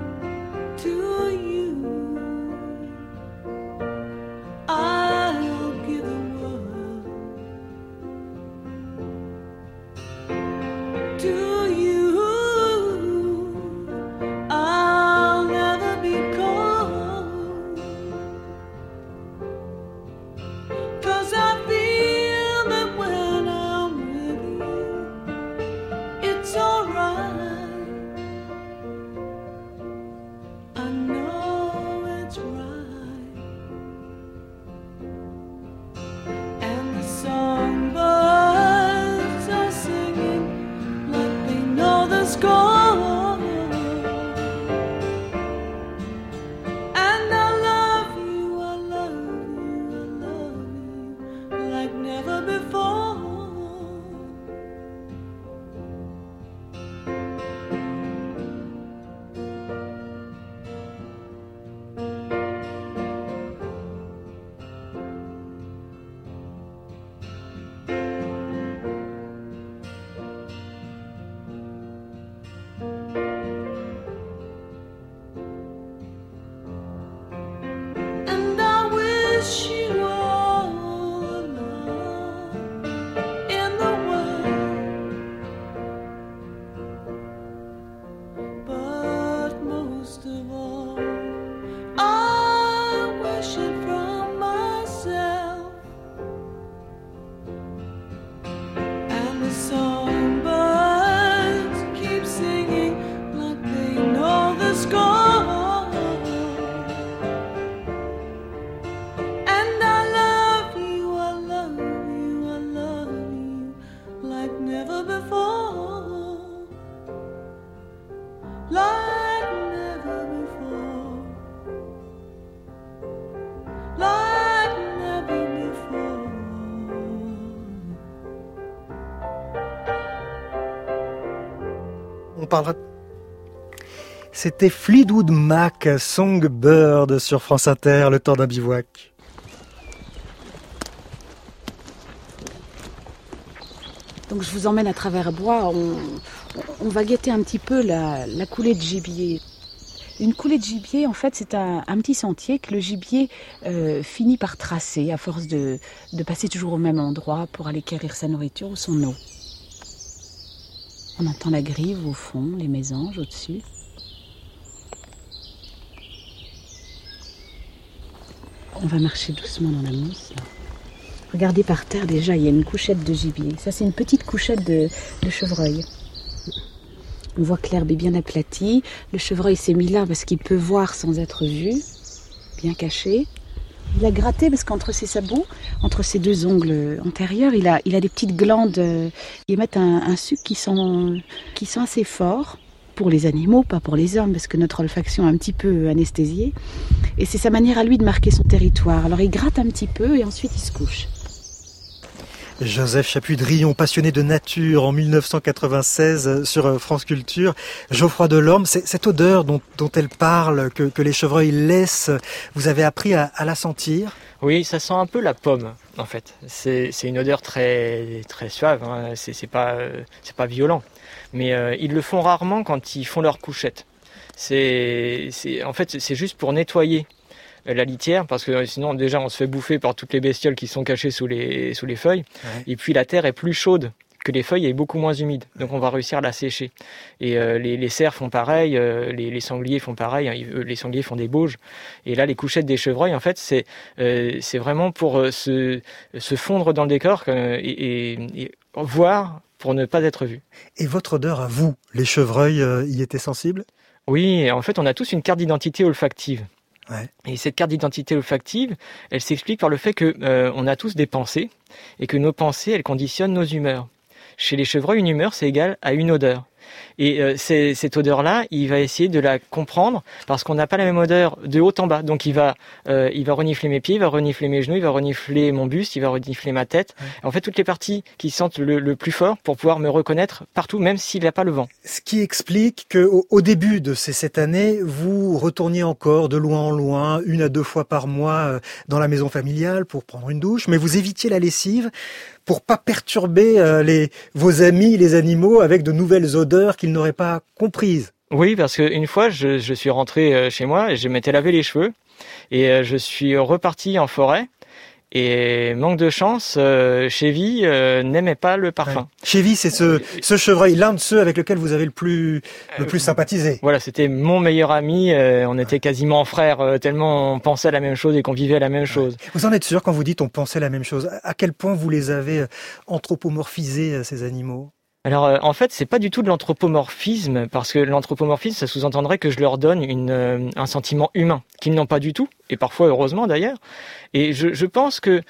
Speaker 11: To you, I'll wish you all alone in the world. But most of all, I wish it from myself. And the songbirds keep singing like they know the score. And I love you, I love you, I love you like never before. Like never before. Like never before.
Speaker 3: On parlera. C'était Fleetwood Mac, Songbird sur France Inter, le temps d'un bivouac.
Speaker 12: Donc je vous emmène à travers bois, on va guetter un petit peu la coulée de gibier. Une coulée de gibier, en fait, c'est un petit sentier que le gibier finit par tracer à force de passer toujours au même endroit pour aller quérir sa nourriture ou son eau. On entend la grive au fond, les mésanges au-dessus. On va marcher doucement dans la mousse. Là. Regardez par terre déjà, il y a une couchette de gibier. Ça, c'est une petite couchette de chevreuil. On voit que l'herbe est bien aplatie. Le chevreuil s'est mis là parce qu'il peut voir sans être vu, bien caché. Il a gratté parce qu'entre ses sabots, entre ses deux ongles antérieurs, il a des petites glandes qui émettent un suc qui sent assez fort. Pour les animaux, pas pour les hommes, parce que notre olfaction est un petit peu anesthésiée. Et c'est sa manière à lui de marquer son territoire. Alors il gratte un petit peu et ensuite il se couche.
Speaker 3: Joseph Chapuis-Drillon, passionné de nature en 1996 sur France Culture. Geoffroy Delorme, cette odeur dont elle parle, que les chevreuils laissent, vous avez appris à la sentir ?
Speaker 6: Oui, ça sent un peu la pomme, en fait. C'est une odeur très, très suave, hein. C'est pas violent. Mais ils le font rarement quand ils font leur couchette. En fait, c'est juste pour nettoyer la litière, parce que sinon déjà on se fait bouffer par toutes les bestioles qui sont cachées sous les feuilles. Ouais. Et puis la terre est plus chaude que les feuilles et beaucoup moins humide, donc on va réussir à la sécher. Et les cerfs font pareil, les sangliers font pareil, hein, les sangliers font des bauges. Et là les couchettes des chevreuils, en fait, c'est vraiment pour se fondre dans le décor et voir pour ne pas être vu.
Speaker 3: Et votre odeur à vous, les chevreuils y étaient sensibles ?
Speaker 6: Oui, en fait on a tous une carte d'identité olfactive.
Speaker 3: Ouais.
Speaker 6: Et cette carte d'identité olfactive, elle s'explique par le fait que on a tous des pensées et que nos pensées, elles conditionnent nos humeurs. Chez les chevreuils, une humeur, c'est égal à une odeur. Et cette odeur-là, il va essayer de la comprendre parce qu'on n'a pas la même odeur de haut en bas. Donc il va renifler mes pieds, il va renifler mes genoux, il va renifler mon buste, il va renifler ma tête. Ouais. En fait, toutes les parties qui sentent le plus fort pour pouvoir me reconnaître partout, même s'il n'a pas le vent.
Speaker 3: Ce qui explique qu'au début de cette année, vous retourniez encore de loin en loin, 1 à 2 fois par mois dans la maison familiale pour prendre une douche, mais vous évitiez la lessive pour pas perturber vos amis, les animaux, avec de nouvelles odeurs qu'ils n'auraient pas comprises.
Speaker 6: Oui, parce qu'une fois, je suis rentré chez moi et je m'étais lavé les cheveux et je suis reparti en forêt. Et manque de chance, Chevy n'aimait pas le parfum.
Speaker 3: Ouais. Chevy, c'est ce chevreuil, l'un de ceux avec lequel vous avez le plus sympathisé.
Speaker 6: Voilà, c'était mon meilleur ami. On était quasiment frères, tellement on pensait à la même chose et qu'on vivait la même chose.
Speaker 3: Vous en êtes sûr quand vous dites on pensait la même chose ? À quel point vous les avez anthropomorphisés, ces animaux ?
Speaker 6: Alors en fait, c'est pas du tout de l'anthropomorphisme, parce que l'anthropomorphisme, ça sous-entendrait que je leur donne un sentiment humain, qu'ils n'ont pas du tout, et parfois heureusement d'ailleurs. Et je pense que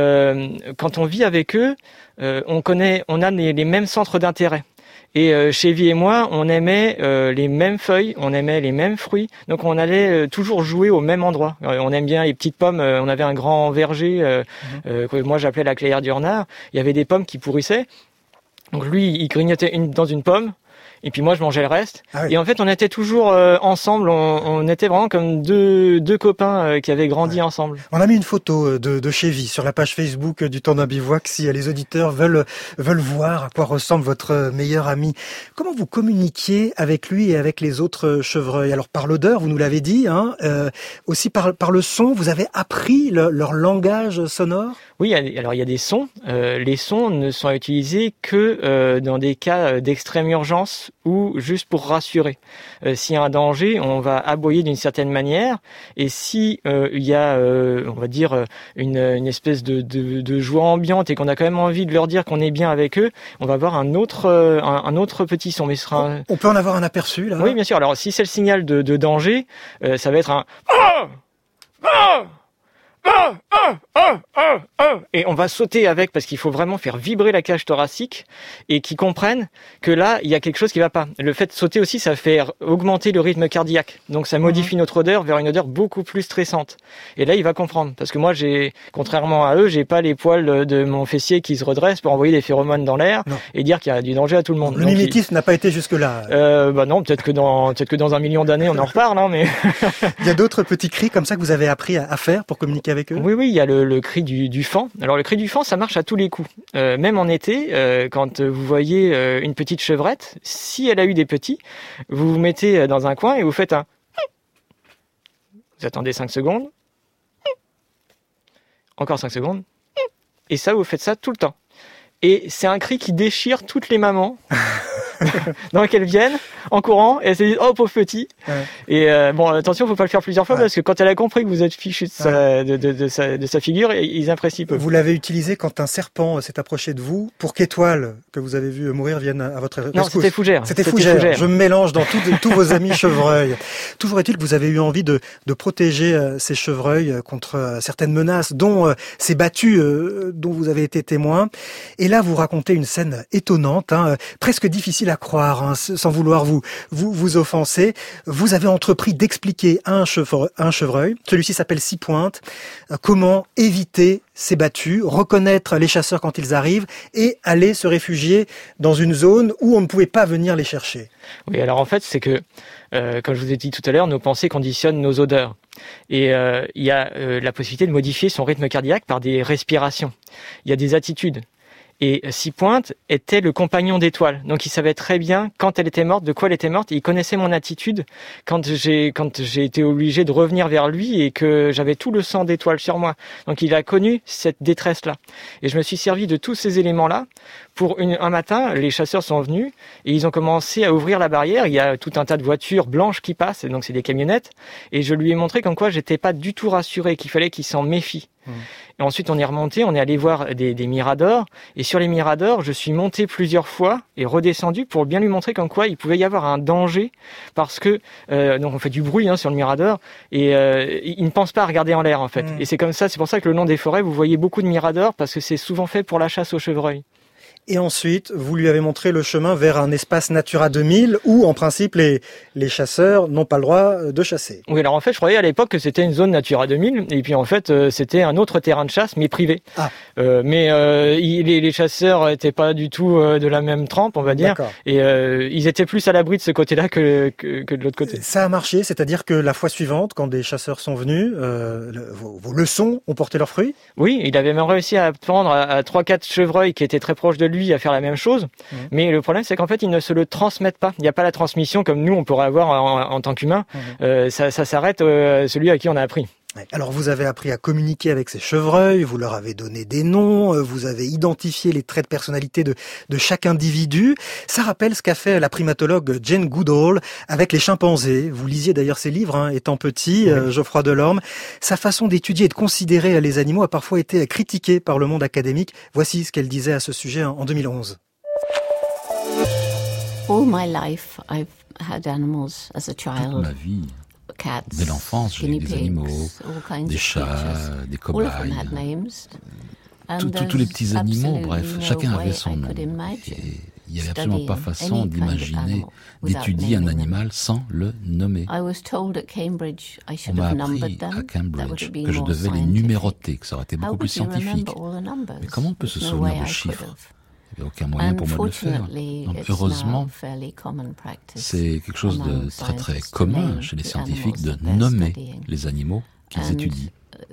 Speaker 6: quand on vit avec eux, on a les mêmes centres d'intérêt. Et Chevy et moi, on aimait les mêmes feuilles, on aimait les mêmes fruits, donc on allait toujours jouer au même endroit. On aime bien les petites pommes, on avait un grand verger que moi j'appelais la clairière du renard. Il y avait des pommes qui pourrissaient. Donc lui, il grignotait dans une pomme, et puis moi je mangeais le reste.
Speaker 3: Ah oui.
Speaker 6: Et en fait, on était toujours ensemble. On était vraiment comme deux copains qui avaient grandi ensemble.
Speaker 3: On a mis une photo de Chevy sur la page Facebook du Temps d'un bivouac si les auditeurs veulent voir à quoi ressemble votre meilleur ami. Comment vous communiquiez avec lui et avec les autres chevreuils? Alors par l'odeur, vous nous l'avez dit, hein, aussi par le son, vous avez appris leur langage sonore?
Speaker 6: Oui, alors il y a des sons. Les sons ne sont utilisés que dans des cas d'extrême urgence ou juste pour rassurer. S'il y a un danger, on va aboyer d'une certaine manière. Et si il y a, on va dire, une espèce de joie ambiante et qu'on a quand même envie de leur dire qu'on est bien avec eux, on va avoir un autre petit son. Mais ce sera
Speaker 3: On peut en avoir un aperçu là?
Speaker 6: Oui, bien sûr. Alors si c'est le signal de danger, ça va être un et on va sauter avec parce qu'il faut vraiment faire vibrer la cage thoracique et qu'ils comprennent que là il y a quelque chose qui va pas. Le fait de sauter aussi, ça fait augmenter le rythme cardiaque, donc ça modifie notre odeur vers une odeur beaucoup plus stressante. Et là il va comprendre parce que moi contrairement à eux, j'ai pas les poils de mon fessier qui se redressent pour envoyer des phéromones dans l'air et dire qu'il y a du danger à tout le monde.
Speaker 3: Le mimétisme n'a pas été jusque là.
Speaker 6: Non, peut-être que dans 1 million d'années on en reparle, hein, mais
Speaker 3: il y a d'autres petits cris comme ça que vous avez appris à faire pour communiquer avec eux?
Speaker 6: Oui, il y a le cri du faon. Alors le cri du faon, ça marche à tous les coups. Même en été, quand vous voyez une petite chevrette, si elle a eu des petits, vous vous mettez dans un coin et vous faites un... Vous attendez 5 secondes. Encore 5 secondes. Et ça, vous faites ça tout le temps. Et c'est un cri qui déchire toutes les mamans. Dans lesquelles viennent en courant et elles se disent oh pauvre petit. Et bon attention, faut pas le faire plusieurs fois parce que quand elle a compris que vous êtes fichu de sa figure, ils apprécient peu.
Speaker 3: Vous l'avez utilisé quand un serpent s'est approché de vous pour qu'Étoile, que vous avez vu mourir, vienne à votre rescousse.
Speaker 6: Non, c'était Fougère.
Speaker 3: C'était Fougère. Je me mélange dans tous vos amis chevreuils. Toujours est-il que vous avez eu envie de protéger ces chevreuils contre certaines menaces, dont ces battues dont vous avez été témoin. Et là, vous racontez une scène étonnante, presque difficile à croire, sans vouloir vous offenser. Vous avez entrepris d'expliquer à un chevreuil, celui-ci s'appelle Six Pointes, comment éviter ces battues, reconnaître les chasseurs quand ils arrivent et aller se réfugier dans une zone où on ne pouvait pas venir les chercher.
Speaker 6: Oui, alors en fait, c'est que, comme je vous ai dit tout à l'heure, nos pensées conditionnent nos odeurs. Et il y a la possibilité de modifier son rythme cardiaque par des respirations. Il y a des attitudes. Et Six Pointes était le compagnon d'Étoile. Donc il savait très bien quand elle était morte, de quoi elle était morte. Et il connaissait mon attitude quand j'ai été obligé de revenir vers lui et que j'avais tout le sang d'Étoile sur moi. Donc il a connu cette détresse-là. Et je me suis servi de tous ces éléments-là pour un matin, les chasseurs sont venus et ils ont commencé à ouvrir la barrière. Il y a tout un tas de voitures blanches qui passent, donc c'est des camionnettes. Et je lui ai montré comme quoi j'étais pas du tout rassuré, qu'il fallait qu'il s'en méfie. Et ensuite, on est remonté, on est allé voir des miradors. Et sur les miradors, je suis monté plusieurs fois et redescendu pour bien lui montrer comme quoi il pouvait y avoir un danger. Parce que, donc on fait du bruit sur le mirador et il ne pense pas à regarder en l'air en fait. Et c'est comme ça, c'est pour ça que le long des forêts, vous voyez beaucoup de miradors parce que c'est souvent fait pour la chasse au chevreuil.
Speaker 3: Et ensuite, vous lui avez montré le chemin vers un espace Natura 2000 où, en principe, les chasseurs n'ont pas le droit de chasser.
Speaker 6: Oui, alors en fait, je croyais à l'époque que c'était une zone Natura 2000, et puis en fait, c'était un autre terrain de chasse, mais privé. Les chasseurs n'étaient pas du tout de la même trempe, on va dire, et ils étaient plus à l'abri de ce côté-là que de l'autre côté.
Speaker 3: Ça a marché, c'est-à-dire que la fois suivante, quand des chasseurs sont venus, vos leçons ont porté leurs fruits? Oui,
Speaker 6: il avait même réussi à prendre à 3-4 chevreuils qui étaient très proches de lui à faire la même chose, mais le problème c'est qu'en fait ils ne se le transmettent pas. Il n'y a pas la transmission comme nous on pourrait avoir en tant qu'humain. Ça s'arrête celui à qui on a appris.
Speaker 3: Alors vous avez appris à communiquer avec ces chevreuils, vous leur avez donné des noms, vous avez identifié les traits de personnalité de chaque individu. Ça rappelle ce qu'a fait la primatologue Jane Goodall avec les chimpanzés. Vous lisiez d'ailleurs ses livres, étant petit, Geoffroy Delorme. Sa façon d'étudier et de considérer les animaux a parfois été critiquée par le monde académique. Voici ce qu'elle disait à ce sujet en 2011.
Speaker 13: All my life, I've had animals as a child.
Speaker 14: Toute ma vie. Dès l'enfance, j'ai eu des animaux, des chats, des cobayes, tous les petits animaux, bref, chacun avait son nom. Et il n'y avait absolument pas façon d'imaginer, d'étudier un animal sans le nommer. On m'a appris à Cambridge que je devais les numéroter, que ça aurait été beaucoup plus scientifique. Mais comment on peut se souvenir de chiffres ? Il n'y avait aucun moyen pour moi de le faire. Donc, heureusement, c'est quelque chose de très très commun chez les scientifiques de nommer les animaux qu'ils étudient.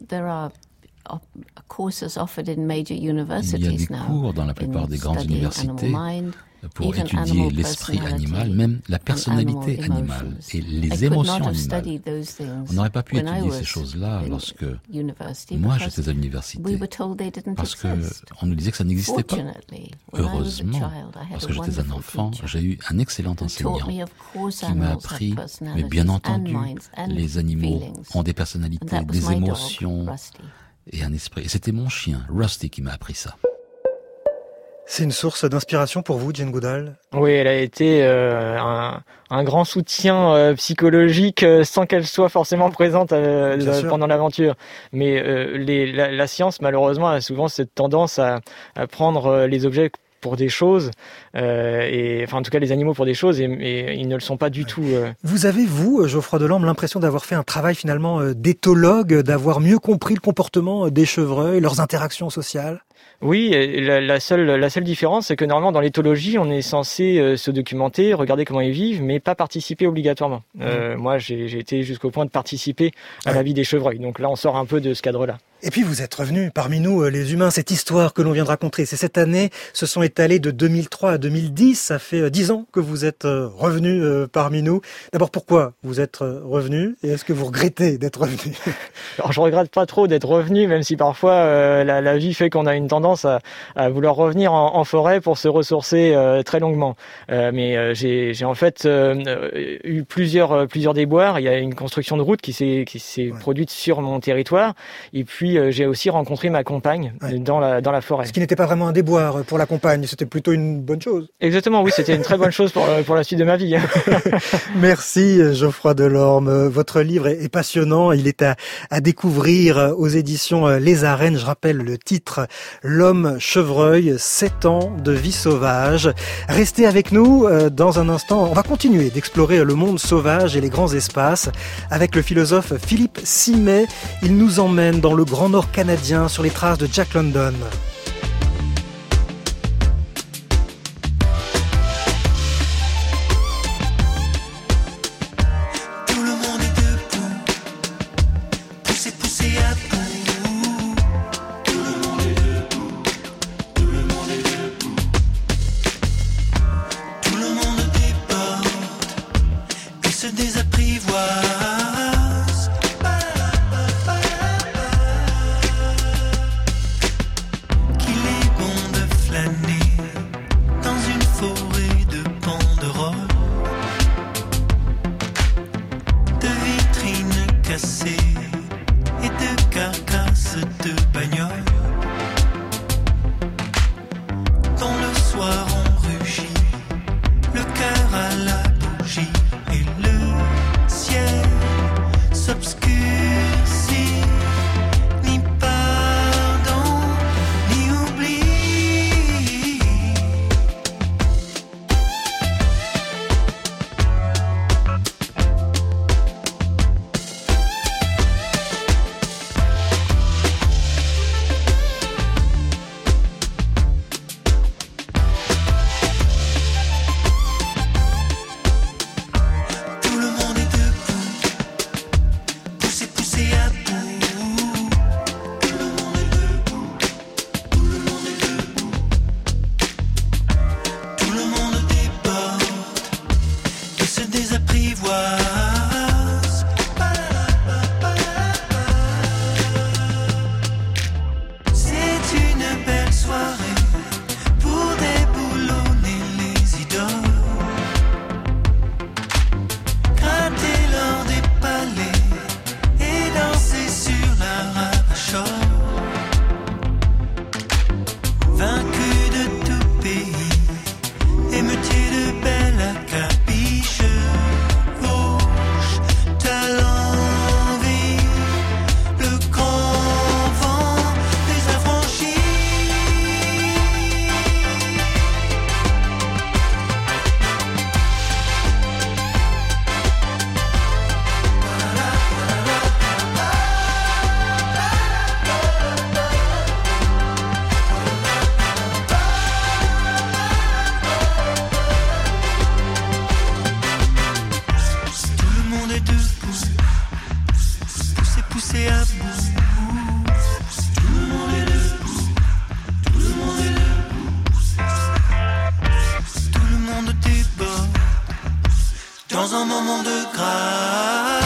Speaker 14: Il y a des cours dans la plupart des grandes universités pour étudier l'esprit animal, même la personnalité animale et les émotions animales. On n'aurait pas pu étudier ces choses-là lorsque moi j'étais à l'université, parce qu'on nous disait que ça n'existait pas. Heureusement, parce que j'étais un enfant, j'ai eu un excellent enseignant qui m'a appris, mais bien entendu, les animaux ont des personnalités, des émotions et un esprit. Et c'était mon chien, Rusty, qui m'a appris ça.
Speaker 3: C'est une source d'inspiration pour vous, Jane Goodall?
Speaker 6: Oui, elle a été un grand soutien psychologique sans qu'elle soit forcément présente pendant l'aventure. Mais la science, malheureusement, a souvent cette tendance à prendre les objets pour des choses, en tout cas les animaux pour des choses, et ils ne le sont pas du tout.
Speaker 3: Vous avez, vous, Geoffroy Delorme, l'impression d'avoir fait un travail finalement d'éthologue, d'avoir mieux compris le comportement des chevreuils, leurs interactions sociales?
Speaker 6: Oui, la seule différence, c'est que normalement dans l'éthologie, on est censé se documenter, regarder comment ils vivent, mais pas participer obligatoirement. Moi, j'ai été jusqu'au point de participer à la vie des chevreuils. Donc là, on sort un peu de ce cadre-là.
Speaker 3: Et puis vous êtes revenus parmi nous, les humains. Cette histoire que l'on vient de raconter, c'est cette année, se sont étalées de 2003 à 2010. Ça fait 10 ans que vous êtes revenus parmi nous. D'abord, pourquoi vous êtes revenus et est-ce que vous regrettez d'être revenus?
Speaker 6: Alors, je regrette pas trop d'être revenu, même si parfois la vie fait qu'on a une tendance à vouloir revenir en forêt pour se ressourcer très longuement. Mais j'ai en fait eu plusieurs déboires. Il y a une construction de route qui s'est produite sur mon territoire. Et puis j'ai aussi rencontré ma compagne dans la forêt.
Speaker 3: Ce qui n'était pas vraiment un déboire pour la compagne, c'était plutôt une bonne chose.
Speaker 6: Exactement, oui, c'était une très bonne chose pour la suite de ma vie.
Speaker 3: Merci Geoffroy Delorme. Votre livre est passionnant. Il est à découvrir aux éditions Les Arènes. Je rappelle le titre, L'homme chevreuil, 7 ans de vie sauvage. Restez avec nous dans un instant. On va continuer d'explorer le monde sauvage et les grands espaces avec le philosophe Philippe Simet. Il nous emmène dans le Grand Nord canadien sur les traces de Jack London.
Speaker 15: dans un moment de grâce.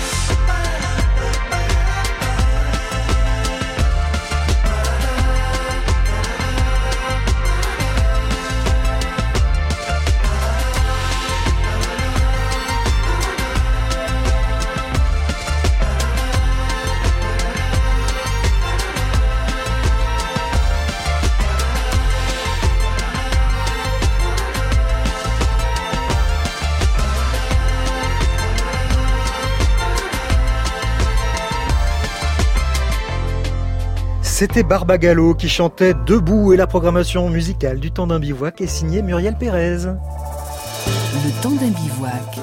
Speaker 3: C'était Barbagallo qui chantait Debout et la programmation musicale du Temps d'un bivouac est signée Muriel Pérez.
Speaker 4: Le Temps d'un bivouac.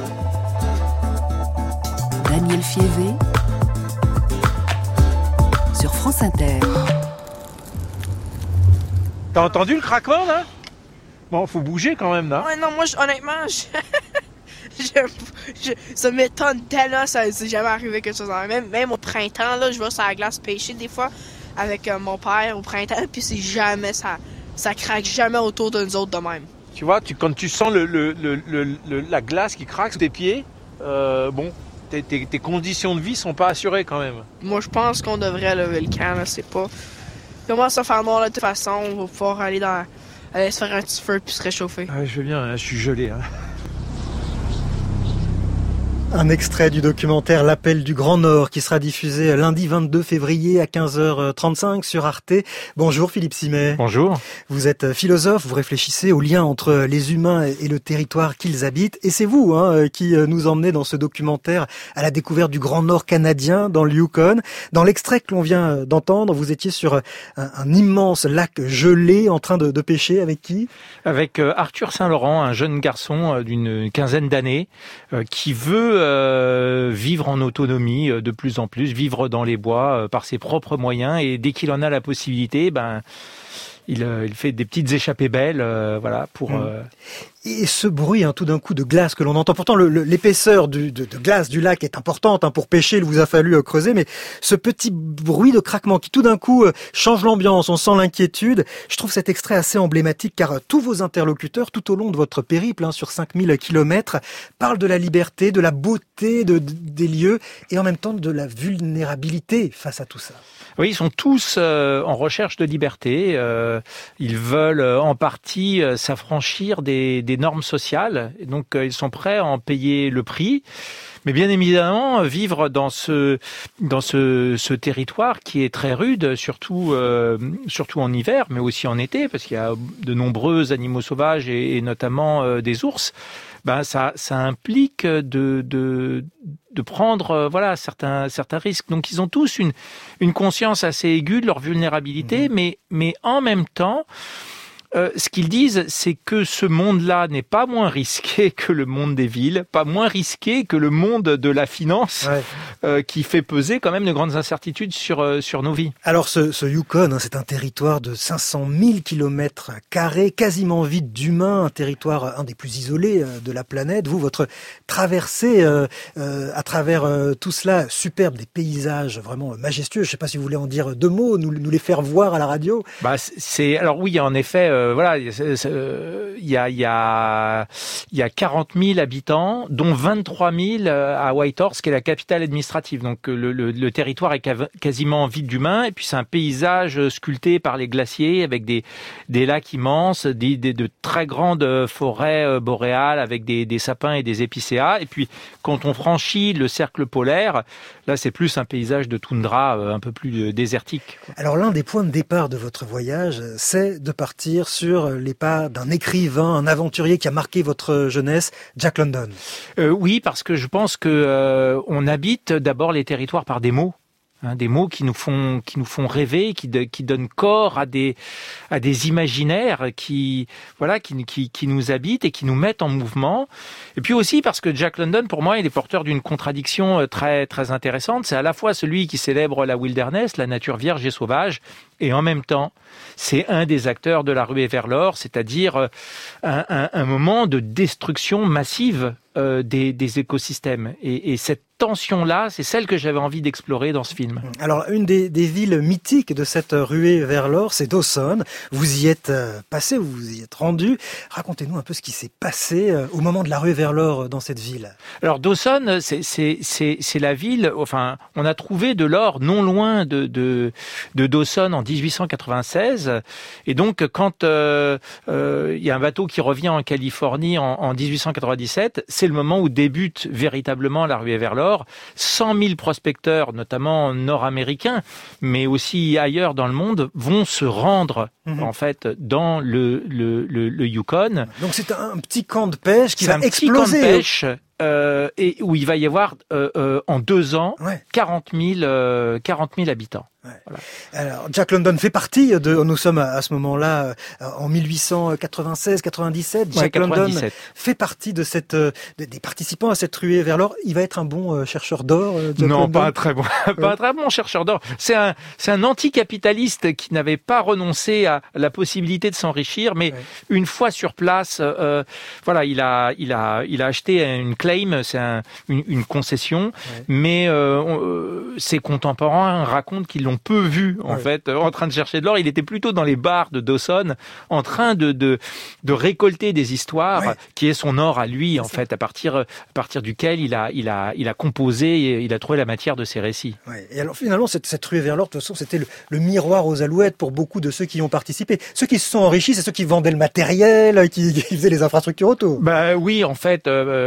Speaker 4: Daniel Fievé sur France Inter.
Speaker 16: T'as entendu le craquement là? Bon, faut bouger quand même là.
Speaker 17: Ouais, non, moi honnêtement, ça m'étonne tellement, ça c'est jamais arrivé quelque chose. Même au printemps, là, je vais sur la glace pêcher des fois avec mon père au printemps, puis c'est jamais ça craque jamais autour de nous autres de même.
Speaker 16: Tu vois, quand tu sens la glace qui craque sous tes pieds, bon, tes conditions de vie sont pas assurées quand même.
Speaker 17: Moi, je pense qu'on devrait lever le camp, là, c'est pas... Commence à faire noir de toute façon, on va pouvoir aller se faire un petit feu puis se réchauffer.
Speaker 16: Ah, je veux bien, hein, je suis gelé. Hein.
Speaker 3: Un extrait du documentaire L'Appel du Grand Nord qui sera diffusé lundi 22 février à 15h35 sur Arte. Bonjour Philippe Simet.
Speaker 6: Bonjour.
Speaker 3: Vous êtes philosophe, vous réfléchissez au lien entre les humains et le territoire qu'ils habitent. Et c'est vous qui nous emmenez dans ce documentaire à la découverte du Grand Nord canadien dans le Yukon. Dans l'extrait que l'on vient d'entendre, vous étiez sur un immense lac gelé en train de pêcher avec qui?
Speaker 6: Avec Arthur Saint-Laurent, un jeune garçon d'une quinzaine d'années qui veut vivre en autonomie de plus en plus, vivre dans les bois par ses propres moyens, et dès qu'il en a la possibilité, il fait des petites échappées belles, voilà, pour...
Speaker 3: Et ce bruit, tout d'un coup, de glace que l'on entend. Pourtant, l'épaisseur de glace du lac est importante. Pour pêcher, il vous a fallu creuser. Mais ce petit bruit de craquement qui, tout d'un coup, change l'ambiance, on sent l'inquiétude. Je trouve cet extrait assez emblématique car tous vos interlocuteurs, tout au long de votre périple, sur 5000 kilomètres, parlent de la liberté, de la beauté des lieux et en même temps de la vulnérabilité face à tout ça.
Speaker 6: Oui, ils sont tous en recherche de liberté. Ils veulent en partie s'affranchir des normes sociales. Et donc, ils sont prêts à en payer le prix. Mais bien évidemment, vivre dans ce territoire qui est très rude, surtout en hiver, mais aussi en été, parce qu'il y a de nombreux animaux sauvages et notamment des ours. Ça implique de prendre certains risques. Donc ils ont tous une conscience assez aiguë de leur vulnérabilité, mais en même temps, ce qu'ils disent, c'est que ce monde-là n'est pas moins risqué que le monde des villes, pas moins risqué que le monde de la finance, qui fait peser quand même de grandes incertitudes sur nos vies.
Speaker 3: Alors ce Yukon, c'est un territoire de 500 000 km², quasiment vide d'humains, un territoire un des plus isolés de la planète. Vous, votre traversée à travers tout cela, superbe, des paysages vraiment majestueux. Je ne sais pas si vous voulez en dire deux mots, nous les faire voir à la radio.
Speaker 6: Alors oui, en effet, il y a 40 000 habitants, dont 23 000 à Whitehorse, qui est la capitale administrative. Donc le territoire est quasiment vide d'humains, et puis c'est un paysage sculpté par les glaciers, avec des lacs immenses, de très grandes forêts boréales avec des sapins et des épicéas. Et puis quand on franchit le cercle polaire, là c'est plus un paysage de toundra un peu plus désertique.
Speaker 3: Alors l'un des points de départ de votre voyage, c'est de partir sur les pas d'un écrivain, un aventurier qui a marqué votre jeunesse, Jack London.
Speaker 6: Oui, parce que je pense que on habite d'abord les territoires par des mots. Des mots qui nous font rêver, qui donnent corps à des imaginaires qui nous habitent et qui nous mettent en mouvement. Et puis aussi parce que Jack London, pour moi, il est porteur d'une contradiction très très intéressante. C'est à la fois celui qui célèbre la wilderness, la nature vierge et sauvage, et en même temps, c'est un des acteurs de la ruée vers l'or, c'est-à-dire un moment de destruction massive des écosystèmes. Et cette tension-là, c'est celle que j'avais envie d'explorer dans ce film.
Speaker 3: Alors, une des villes mythiques de cette ruée vers l'or, c'est Dawson. Vous y êtes passé, vous y êtes rendu. Racontez-nous un peu ce qui s'est passé au moment de la ruée vers l'or dans cette ville.
Speaker 6: Alors, Dawson, c'est la ville, enfin, on a trouvé de l'or non loin de Dawson en 1896. Et donc, quand y a un bateau qui revient en Californie en 1897, c'est le moment où débute véritablement la ruée vers l'or. 100 000 prospecteurs, notamment nord-américains, mais aussi ailleurs dans le monde, vont se rendre en fait dans le Yukon.
Speaker 3: Donc c'est un petit camp de pêche qui va exploser.
Speaker 6: C'est un petit camp de pêche et où il va y avoir en 2 ans 40 000 habitants.
Speaker 3: Ouais. Voilà. Alors, Jack London fait partie nous sommes à ce moment-là en 1896-97. Jack London fait partie de des participants à cette ruée vers l'or. Il va être un bon chercheur d'or.
Speaker 6: Non, London. Pas un très bon chercheur d'or. C'est un anticapitaliste qui n'avait pas renoncé à la possibilité de s'enrichir, mais une fois sur place, voilà, il a acheté une claim, c'est une concession, mais ses contemporains racontent qu'ils l'ont peu vu en fait en train de chercher de l'or. Il était plutôt dans les bars de Dawson en train de récolter des histoires qui est son or à lui en fait à partir duquel il a composé et il a trouvé la matière de ses récits.
Speaker 3: Et alors finalement cette ruée vers l'or de toute façon c'était le miroir aux alouettes pour beaucoup de ceux qui y ont participé. Ceux qui se sont enrichis, c'est ceux qui vendaient le matériel, qui faisaient les infrastructures autour.
Speaker 6: Bah oui, en fait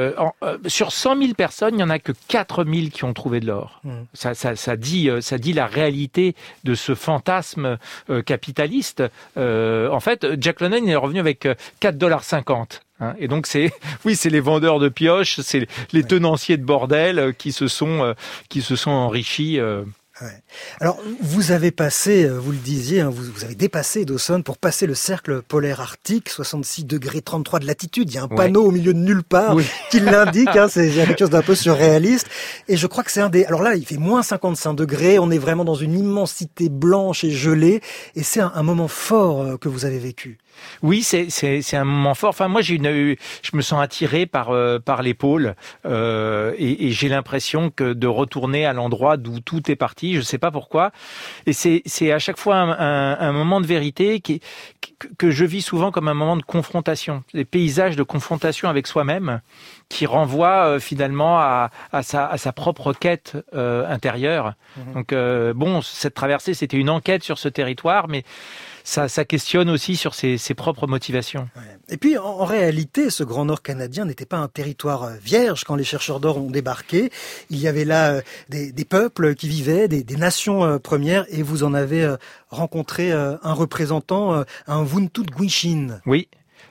Speaker 6: sur 100 000 personnes, il y en a que 4 000 qui ont trouvé de l'or. Ça dit la réalité de ce fantasme capitaliste. En fait, Jack London est revenu avec $4,50. Et donc c'est les vendeurs de pioches, c'est les tenanciers de bordel qui se sont enrichis.
Speaker 3: Alors, vous avez passé, vous le disiez, vous avez dépassé Dawson pour passer le cercle polaire arctique, 66 degrés 33 de latitude. Il y a un panneau au milieu de nulle part qui l'indique. C'est quelque chose d'un peu surréaliste. Et je crois que c'est alors là, il fait moins 55 degrés. On est vraiment dans une immensité blanche et gelée. Et c'est un moment fort que vous avez vécu.
Speaker 6: Oui, c'est un moment fort. Enfin, moi, je me sens attiré par les pôles et j'ai l'impression que de retourner à l'endroit d'où tout est parti. Je sais pas pourquoi. Et c'est à chaque fois un moment de vérité que je vis souvent comme un moment de confrontation, des paysages de confrontation avec soi-même qui renvoient finalement à sa propre quête intérieure. Donc cette traversée, c'était une enquête sur ce territoire, mais ça questionne aussi sur ses propres motivations.
Speaker 3: Et puis, en réalité, ce Grand Nord canadien n'était pas un territoire vierge quand les chercheurs d'or ont débarqué. Il y avait là des peuples qui vivaient, des nations premières, et vous en avez rencontré un représentant, un Vuntut Gwich'in.
Speaker 6: Oui.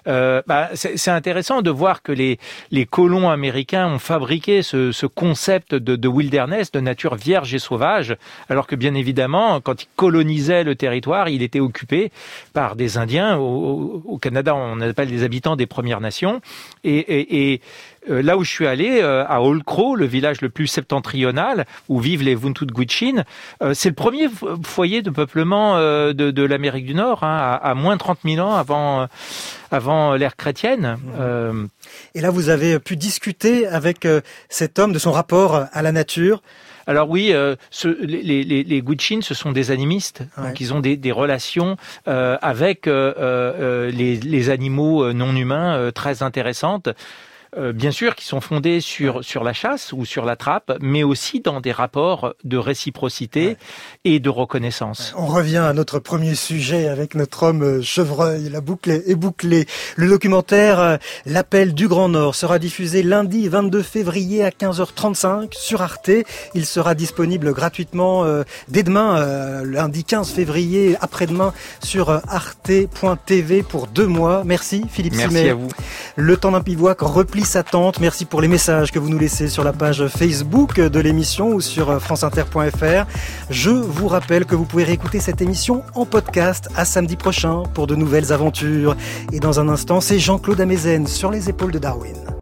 Speaker 6: C'est intéressant de voir que les colons américains ont fabriqué ce concept de wilderness, de nature vierge et sauvage, alors que bien évidemment, quand ils colonisaient le territoire, il était occupé par des Indiens. Au Canada, on appelle les habitants des Premières Nations. Et là où je suis allé, à Old Crow, le village le plus septentrional, où vivent les Vuntut Gwich'in, c'est le premier foyer de peuplement de l'Amérique du Nord, à moins de 30 000 ans avant l'ère chrétienne.
Speaker 3: Et là, vous avez pu discuter avec cet homme de son rapport à la nature.
Speaker 6: Alors oui, les Gwich'in, ce sont des animistes, donc ils ont des relations avec les animaux non humains très intéressantes. Bien sûr, qui sont fondés sur la chasse ou sur la trappe, mais aussi dans des rapports de réciprocité et de reconnaissance.
Speaker 3: On revient à notre premier sujet avec notre homme chevreuil. La boucle est bouclée. Le documentaire L'appel du Grand Nord sera diffusé lundi 22 février à 15h35 sur Arte. Il sera disponible gratuitement dès demain, lundi 15 février, après-demain, sur arte.tv pour 2 mois. Merci Philippe Simet.
Speaker 6: Merci à vous.
Speaker 3: Le temps d'un bivouac replie sa tente. Merci pour les messages que vous nous laissez sur la page Facebook de l'émission ou sur franceinter.fr. Je vous rappelle que vous pouvez réécouter cette émission en podcast à samedi prochain pour de nouvelles aventures. Et dans un instant, c'est Jean-Claude Amezen sur les épaules de Darwin.